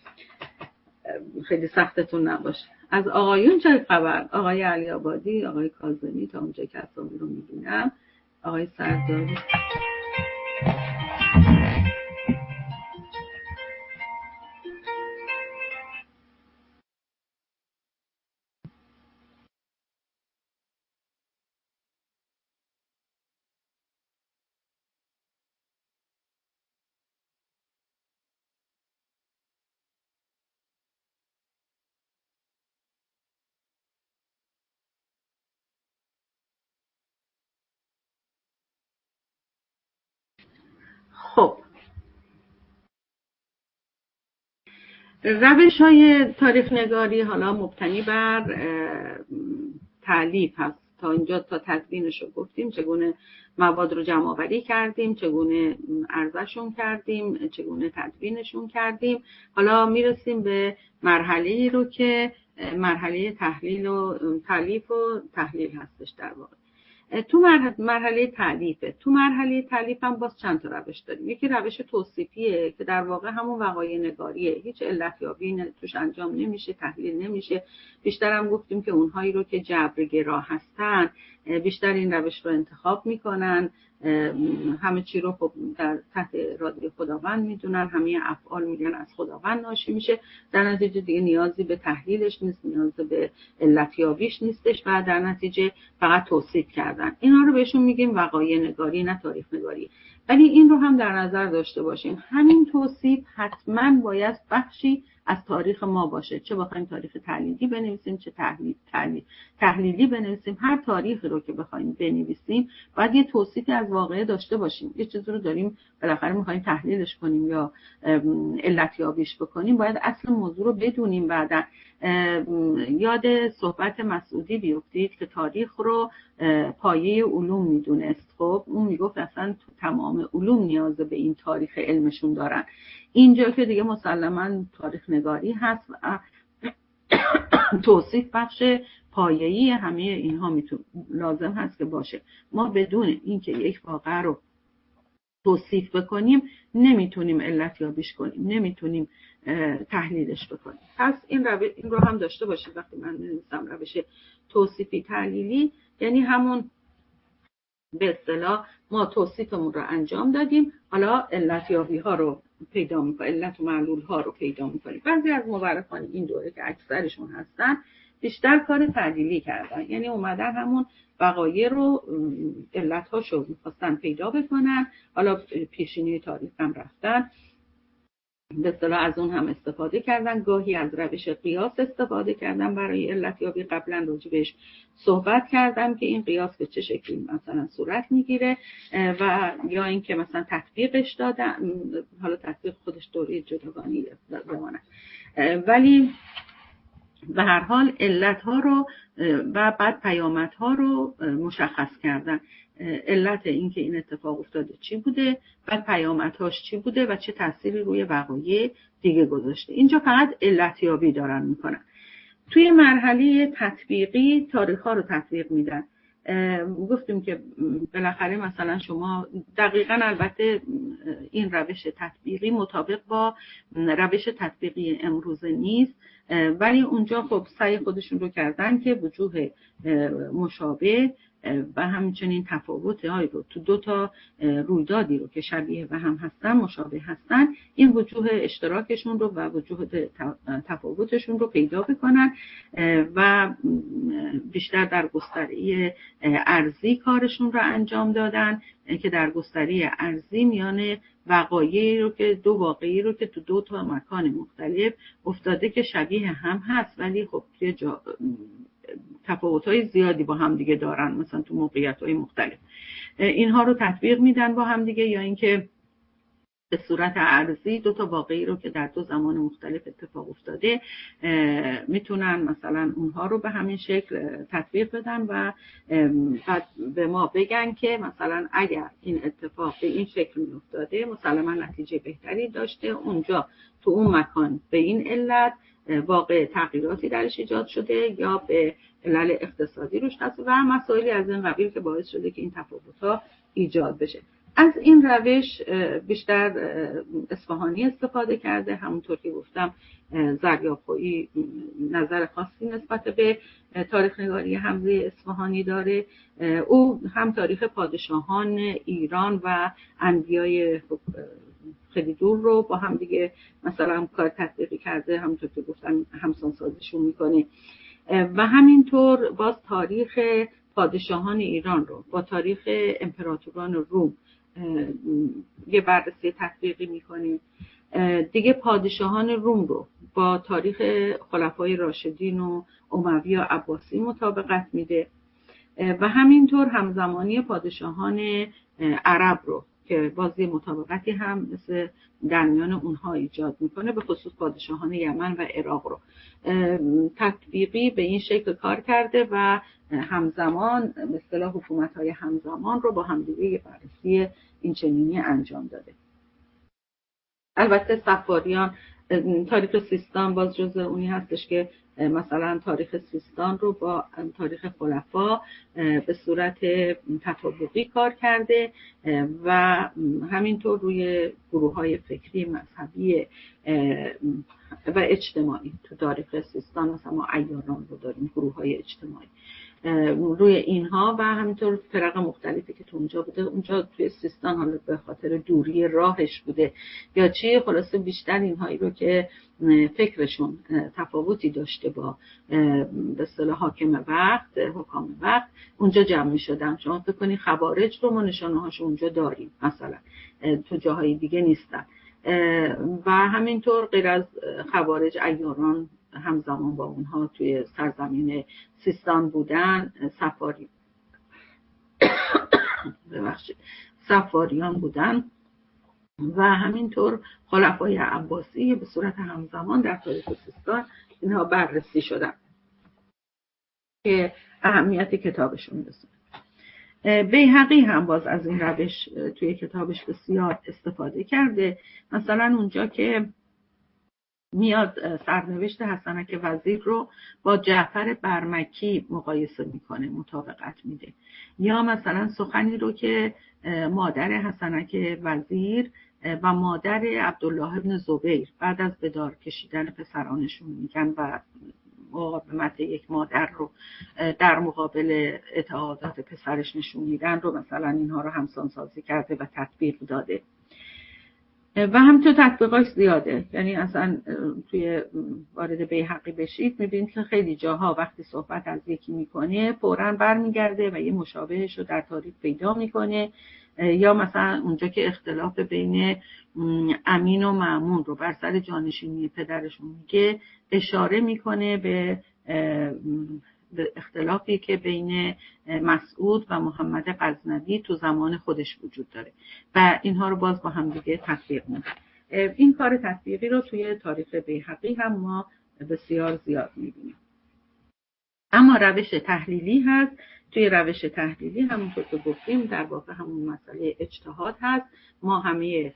Speaker 1: خیلی سختتون نباشه. از آقایون چه خبر؟ آقای علی آبادی، آقای کاظمی، تا اونجا که اسامی رو میبینم، آقای سرداری. خب روش های تاریخ نگاری حالا مبتنی بر تالیف هست. تا اینجا تا تدوینش رو گفتیم، چگونه مواد رو جمع آوری کردیم، چگونه عرضه‌شون کردیم، چگونه تدوینشون کردیم. حالا میرسیم به مرحله‌ای رو که مرحله تحلیل و تالیف و تحلیل هستش در واقع. تو مرحله تالیفه تو مرحله تالیف هم باز چند تا روش داریم. یکی روش توصیفیه که در واقع همون وقایع نگاریه، هیچ علتیابی توش انجام نمیشه، تحلیل نمیشه. بیشتر هم گفتیم که اونهایی رو که جبرگرا هستن بیشتر این روش رو انتخاب میکنن، همه چی رو خب در تحت اراده خداوند میدونن، همه افعال میگن از خداوند ناشی میشه، در نتیجه دیگه نیازی به تحلیلش نیست، نیازی به علتیابیش نیستش و در نتیجه فقط توصیف کردن. اینا رو بهشون میگیم وقایع نگاری، نه تاریخ نگاری. ولی این رو هم در نظر داشته باشیم، همین توصیف حتما باید بخشی از تاریخ ما باشه، چه بخوایم تاریخ تحلیلی بنویسیم چه تحلیل تحلیل تحلیلی بنویسیم. هر تاریخی رو که بخوایم بنویسیم باید یه توصیفی از واقعه داشته باشیم. یه چیزی رو داریم بالاخره می‌خوایم تحلیلش کنیم یا علتیابیش بکنیم، باید اصل موضوع رو بدونیم. بعداً یاد صحبت مسعودی بیفتید که تاریخ رو پایه علوم میدونست. خب اون میگفت اصلا تو تمام علوم نیاز به این تاریخ علمشون دارن. اینجا که دیگه مسلماً تاریخ نگاری هست و توصیف بخش پایه‌ای همه اینها میتون لازم هست که باشه. ما بدون اینکه یک واقعه رو توصیف بکنیم نمیتونیم علت یابیش کنیم، نمیتونیم تحلیلش بکنیم. پس این رو این رو هم داشته باشید وقتی من می‌نویسم روش توصیفی تحلیلی، یعنی همون به اصطلاح ما توصیفمون رو انجام دادیم، حالا علت یابی ها رو پیدا می‌کنیم، علت و معلول ها رو پیدا می‌کنیم. بعضی از مورخان این دوره که اکثرشون هستن بیشتر کار تحلیلی کردن، یعنی اومدن همون وقایع رو علت هاشو می‌خواستن پیدا بکنن، حالا پیشینی تاریخ هم رفتن به اصطلاح از اون هم استفاده کردن، گاهی از روش قیاس استفاده کردن برای علتیابی. قبلا راجع بهش صحبت کردم که این قیاس به چه شکلی مثلا صورت میگیره و یا اینکه مثلا تطبیقش دادن، حالا تطبیق خودش دوره جداگانه بمونه، ولی به هر حال علت ها رو و بعد پیامد ها رو مشخص کردن. علت این که این اتفاق افتاده چی بوده، بعد پیامدهاش چی بوده و چه تأثیری روی وقایع دیگه گذاشته. اینجا فقط علتیابی دارن میکنن. توی مرحله تطبیقی تاریخ ها رو تطبیق میدن. گفتیم که بالاخره مثلا شما دقیقاً البته این روش تطبیقی مطابق با روش تطبیقی امروزه نیست، ولی اونجا خب سعی خودشون رو کردن که وجوه مشابه و همچنین تفاوت های رو تو دو تا رویدادی رو که شبیه و هم هستن مشابه هستن، این وجوه اشتراکشون رو و وجوه تفاوتشون رو پیدا بکنن و بیشتر در گستره ارضی کارشون رو انجام دادن که در گستره ارضی میان وقایعی رو که دو واقعی رو که تو دو تا مکان مختلف افتاده که شبیه هم هست ولی خب توی تفاوت‌های زیادی با هم دیگه دارن، مثلا تو موقعیت‌های مختلف. اینها رو تطبیق میدن با هم دیگه، یا اینکه به صورت عرضی دو تا واقعی رو که در دو زمان مختلف اتفاق افتاده میتونن مثلا اونها رو به همین شکل تطبیق بدن و بعد به ما بگن که مثلا اگر این اتفاق به این شکل میافتاده مسلما نتیجه بهتری داشته، اونجا تو اون مکان به این علت واقع تغییراتی درش ایجاد شده یا به علل اقتصادی روش هست و مسائلی از این قبیل که باعث شده که این تفاوت‌ها ایجاد بشه. از این روش بیشتر اصفهانی استفاده کرده. همونطور که گفتم زریاب‌خویی نظر خاصی نسبت به تاریخ نگاری حمزه اصفهانی داره. او هم تاریخ پادشاهان ایران و انبیای خیلی دور رو با هم دیگه مثلا کار تطبیقی کرده، همونطور که گفتم همسان سازیشون میکنه و همینطور باز تاریخ پادشاهان ایران رو با تاریخ امپراتوران روم یه بررسی تطبیقی میکنیم. دیگه پادشاهان روم رو با تاریخ خلفای راشدین و اموی و عباسی مطابقت میده و همینطور همزمانی پادشاهان عرب رو که بازی مطابقتی هم مثل درمیان اونها ایجاد میکنه، به خصوص پادشاهان یمن و عراق رو تطبیقی به این شکل کار کرده و همزمان به اصطلاح حکومت‌های همزمان رو با همدیگه بررسی این چنینی انجام داده. البته صفاریان تاریخ سیستان باز جزء اونی هستش که مثلا تاریخ سیستان رو با تاریخ خلفا به صورت تطابقی کار کرده و همینطور روی گروه‌های فکری مذهبی و اجتماعی. تو تاریخ سیستان مثلا ما عیاران رو داریم، گروه‌های اجتماعی، روی اینها و همینطور فرق مختلفی که تو اونجا بوده. اونجا توی سیستان حالا به خاطر دوری راهش بوده یا چی، خلاصه بیشتر اینهایی رو که فکرشون تفاوتی داشته با به اصطلاح حاکم وقت، حکام وقت، اونجا جمع می شدن. شما فکر کنید خوارج رو ما نشانه هاش اونجا داریم، مثلا تو جاهای دیگه نیستن. و همینطور غیر از خوارج عیاران همزمان با اونها توی سرزمین سیستان بودن، سفاری ببخشید سفاریان بودن و همینطور خلفای عباسی به صورت همزمان در تاریخ سیستان اینها بررسی شدن که اهمیت کتابشون رسید. بیهقی هم باز از این روش توی کتابش بسیار استفاده کرده. مثلا اونجا که میاد سرنوشت حسنک وزیر رو با جعفر برمکی مقایسه میکنه، مطابقت میده، یا مثلا سخنی رو که مادر حسنک وزیر و مادر عبدالله ابن زبیر بعد از به دار کشیدن پسرانشون میگن و مقاومت یک مادر رو در مقابل اعتقادات پسرش نشون میدن رو مثلا اینها رو همسان سازی کرده و تطبیق داده. و همینطور تطبیقاش زیاده، یعنی اصلا توی وارد بیهقی بشید میبینید که خیلی جاها وقتی صحبت از یکی میکنه فوراً برمیگرده و یه مشابهش رو در تاریخ پیدا میکنه، یا مثلا اونجا که اختلاف بین امین و مأمون رو بر سر جانشینی پدرشون میگه اشاره میکنه به به اختلافی که بین مسعود و محمد غزنوی تو زمان خودش وجود داره و اینها رو باز با هم دیگه تطبیق میده. این کار تطبیقی رو توی تاریخ بیهقی هم ما بسیار زیاد میبینیم. اما روش تحلیلی هست. توی روش تحلیلی همونطور که گفتیم در واقع همون مسئله اجتهاد هست. ما همه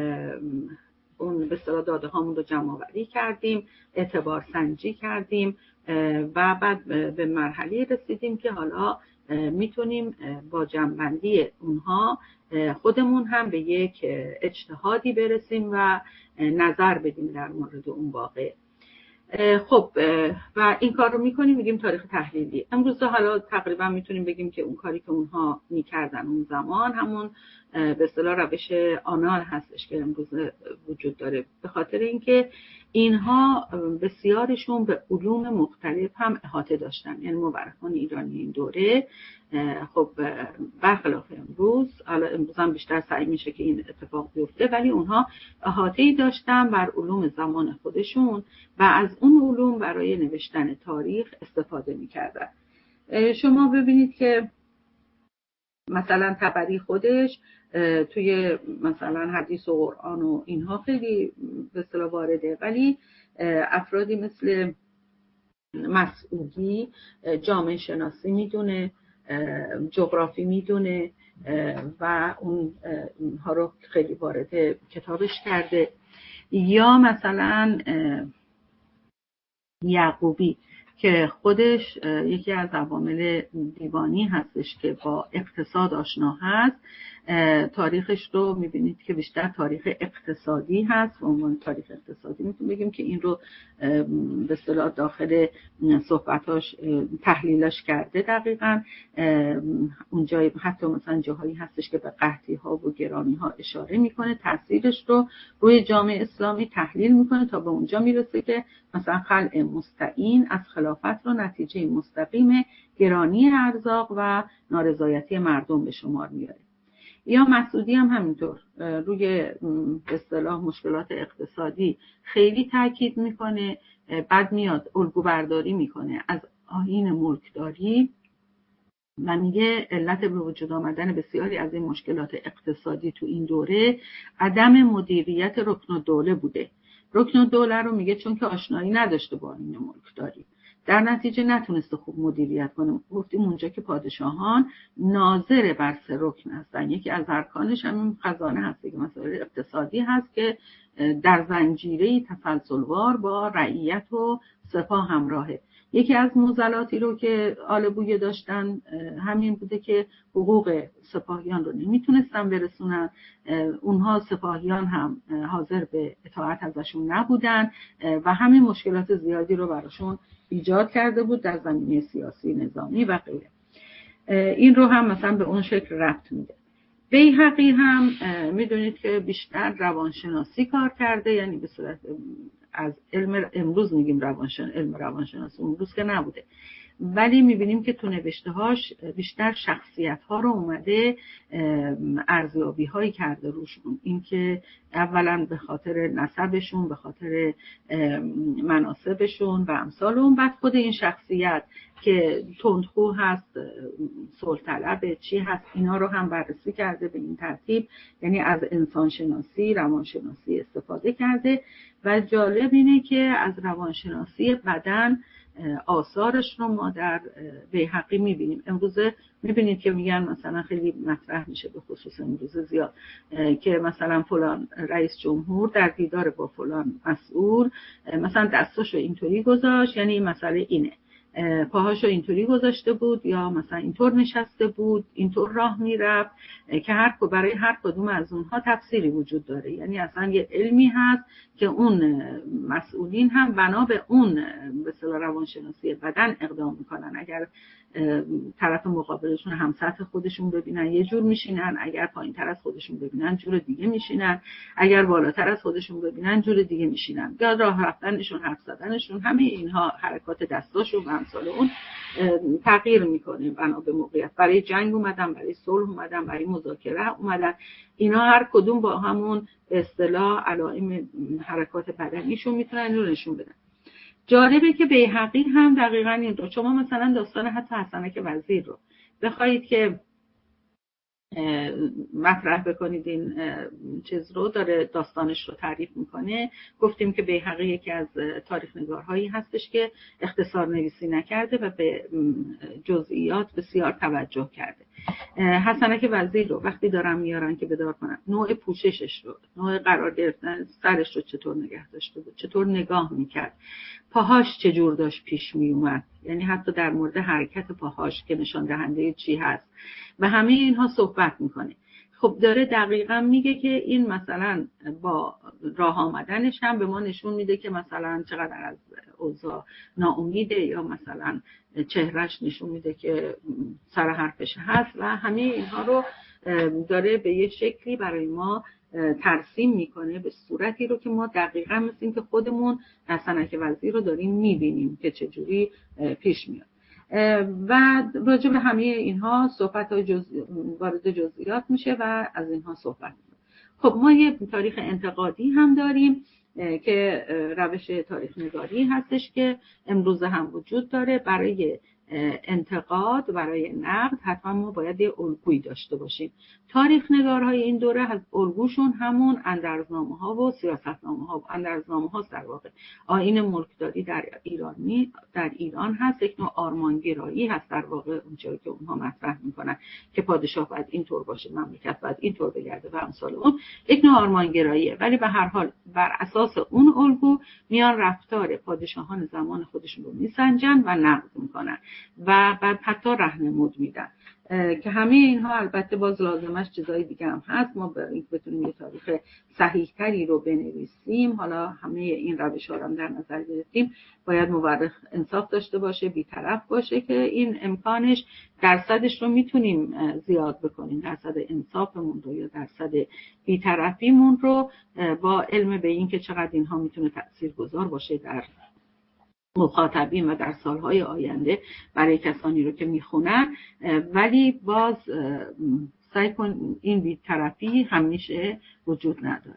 Speaker 1: اون به اصطلاح داده هامون رو جمع آوری کردیم، اعتبار سنجی کردیم و بعد به مرحله رسیدیم که حالا میتونیم با جمع‌بندی اونها خودمون هم به یک اجتهادی برسیم و نظر بدیم در مورد اون واقع. خب و این کار رو میکنیم، میگیم تاریخ تحلیلی. امروز حالا تقریبا میتونیم بگیم که اون کاری که اونها میکردن اون زمان همون به اصطلاح روش آنال هستش که امروز وجود داره، به خاطر اینکه اینها بسیارشون به علوم مختلف هم احاطه داشتن. یعنی مورخان ایرانی این دوره خب برخلاف امروز، حالا امروز هم بیشتر سعی میشه که این اتفاق بیفته، ولی اونها احاطه‌ای داشتن بر علوم زمان خودشون و از اون علوم برای نوشتن تاریخ استفاده میکردن. شما ببینید که مثلا طبری خودش توی مثلا حدیث و قرآن و اینها خیلی به اصطلاح وارده، ولی افرادی مثل مسعودی جامعه شناسی میدونه، جغرافی میدونه و اونها رو خیلی وارد کتابش کرده. یا مثلا یعقوبی که خودش یکی از عوامل دیوانی هستش که با اقتصاد آشنا هست، تاریخش رو میبینید که بیشتر تاریخ اقتصادی هست و عنوان تاریخ اقتصادی میتونیم بگیم که این رو به اصطلاح داخل صحبتاش تحلیلش کرده. دقیقاً اونجا حتی مثلا جاهایی هستش که به قحطی ها و گرانی ها اشاره میکنه، تاثیرش رو روی جامعه اسلامی تحلیل میکنه تا به اونجا میرسه که مثلا خلع مستعین از خلافت رو نتیجه مستقیم گرانی ارزاق و نارضایتی مردم به شمار میاره. یا مسعودی هم همینطور روی به اصطلاح مشکلات اقتصادی خیلی تاکید میکنه، بعد میاد الگو برداری میکنه از آیین ملکداری و میگه علت به وجود آمدن بسیاری از این مشکلات اقتصادی تو این دوره عدم مدیریت رکن الدوله بوده. رکن الدوله رو میگه چون که آشنایی نداشته با آیین ملکداری، در نتیجه نتونسته خوب مدیریت کنه. گفتیم اونجا که پادشاهان ناظر بر سه رکن هستن، یکی از ارکانش هم خزانه هست که مسائل اقتصادی هست که در زنجیره تسلسلوار با رعیت و سپاه همراهه. یکی از معضلاتی رو که آل بویه داشتن همین بوده که حقوق سپاهیان رو نمیتونستن برسونن، اونها سپاهیان هم حاضر به اطاعت ازشون نبودن و همین مشکلات زیادی رو براشون ایجاد کرده بود در زمینه سیاسی، نظامی و غیره. این رو هم مثلا به اون شکل ربط میده. بیهقی هم میدونید که بیشتر روانشناسی کار کرده، یعنی به صورت از علم امروز میگیم روانشن علم روانشناسی، امروز که نبوده، ولی میبینیم که تو نوشته‌هاش بیشتر شخصیت‌ها رو اومده ارزیابی هایی کرده روشون، این که اولا به خاطر نسبشون، به خاطر مناصبشون و امثال اون، بعد خود این شخصیت که تندخو هست، صلح طلب، چی هست، اینا رو هم بررسی کرده به این ترتیب، یعنی از انسان شناسی، روانشناسی استفاده کرده. و جالب اینه که از روانشناسی بدن آثارش رو ما در بیهقی میبینیم. امروزه میبینید که میگن مثلا خیلی مطرح میشه، به خصوص امروزه زیاد، که مثلا فلان رئیس جمهور در دیدار با فلان مسئول مثلا دستاشو اینطوری گذاشت، یعنی این مسئله اینه، پاهاشو اینطوری گذاشته بود یا مثلا اینطور نشسته بود، اینطور راه میرفت، که هر برای هر کدوم از اونها تفسیری وجود داره. یعنی اصلا یه علمی هست که اون مسئولین هم بنا به اون به اصطلاح روانشناسی بدن اقدام میکنن. اگر طرف مقابلشون هم سطح خودشون ببینن یه جور میشینن، اگر پایین تر از خودشون ببینن جور دیگه میشینن، اگر بالاتر از خودشون ببینن جور دیگه میشینن. یا راه رفتنشون، حرف زدنشون، همه اینها، حرکات دستاشون و امثال اون تغییر میکنه بنا به موقعیت. برای جنگ اومدن، برای صلح اومدن، برای مذاکره اومدن، اینا هر کدوم با همون به اصطلاح علائم حرکات بدنیشون میتونن اینو نشون بدن. جالبه که بیهقی هم دقیقاً این رو، شما مثلا داستان حتی حسنک وزیر رو بخواید که مطرح بکنید، این چیز رو داره داستانش رو تعریف میکنه. گفتیم که بیهقی یکی از تاریخ نگارهایی هستش که اختصار نویسی نکرده و به جزئیات بسیار توجه کرده. حسنک وزیر رو وقتی دارن میارن که بدار کنن، نوع پوششش رو، نوع قرار گرفتن سرش رو چطور نگه داشته بود، چطور نگاه میکرد، پاهاش چجور داشت پیش میومد، یعنی حتی در مورد حرکت پاهاش که نشان دهنده چی هست و همه اینها صحبت میکنه. خب داره دقیقاً میگه که این مثلا با راه آمدنش هم به ما نشون میده که مثلا چقدر از اوضاع ناامیده، یا مثلا چهرهش نشون میده که سر حرفش هست و همه اینها رو داره به یه شکلی برای ما ترسیم میکنه به صورتی رو که ما دقیقاً مثل این که خودمون حسنک وزیر رو داریم میبینیم که چجوری پیش میاد. و راجع به همه اینها صحبت های جز... وارد جزئیات میشه و از اینها صحبت میشه. خب ما یه تاریخ انتقادی هم داریم که روش تاریخ نگاری هستش که امروز هم وجود داره برای انتقاد، برای نقد حتما ما باید یه الگویی داشته باشیم. تاریخ نگارهای این دوره از الگوشون همون اندرزنامه ها و سیاستنامه ها و اندرزنامه ها در واقع آیین ملکداری در ایرانی در ایران هست. یک نوع آرمانگرایی هست در واقع اونجایی که اونها مطرح میکنن که پادشاه باید اینطور باشه، مملکت باید اینطور بگرده و امثال اون. یک نوع آرمانگراییه، ولی به هر حال بر اساس اون الگو میان رفتار پادشاهان زمان خودشون رو میسنجن و نقد میکنن و بعد حتی راهنمود میدن که همه اینها البته باز لازمش چیزای دیگه هم هست. ما برای اینکه بتونیم یه تاریخ صحیح تری رو بنویسیم، حالا همه این روش ها رو هم در نظر گرفتیم، باید مورخ انصاف داشته باشه، بی‌طرف باشه که این امکانش درصدش رو میتونیم زیاد بکنیم، درصد انصافمون رو یا درصد بی‌طرفیمون رو، با علم به این که چقدر اینها میتونه تاثیرگذار باشه در مخاطبین و در سالهای آینده برای کسانی رو که میخونن. ولی باز سعی کن این بی‌طرفی همیشه وجود نداره.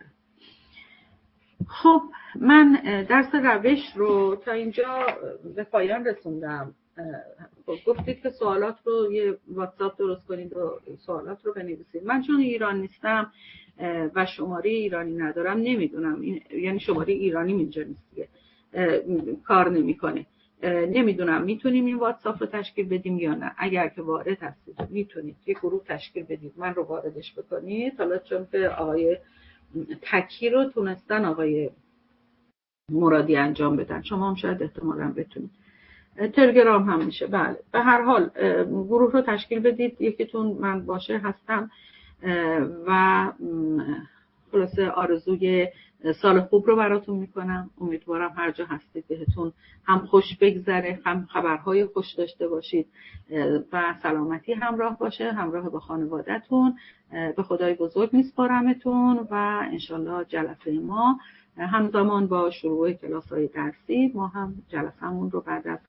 Speaker 1: خب من درس روش رو تا اینجا به پایان رسوندم. خب گفتید که سوالات رو یه واتساپ درست کنید و سوالات رو بنویسید. من چون ایران نیستم و شماره ایرانی ندارم نمیدونم این، یعنی شماره ایرانی اینجا نیست دیگه، کار نمیکنه. نمیدونم میتونیم این واتساپ رو تشکیل بدیم یا نه. اگر که وارد هستید میتونید یه گروه تشکیل بدید، من رو واردش بکنید. حالا چون که آقای تکی رو تونستن آقای مرادی انجام بدن، شما هم شاید احتمالاً بتونید. تلگرام هم میشه. بله به هر حال گروه رو تشکیل بدید، یکیتون من باشه هستم و خلاصه آرزوی سال خوب رو براتون میکنم. امیدوارم هر جا هستید بهتون هم خوش بگذره، هم خبرهای خوش داشته باشید و سلامتی همراه باشه، همراه با خانواده‌تون. به خدای بزرگ میسپارمتون و انشالله جلسه ما همزمان با شروع کلاس‌های درسی ما هم جلسه‌مون رو بعد از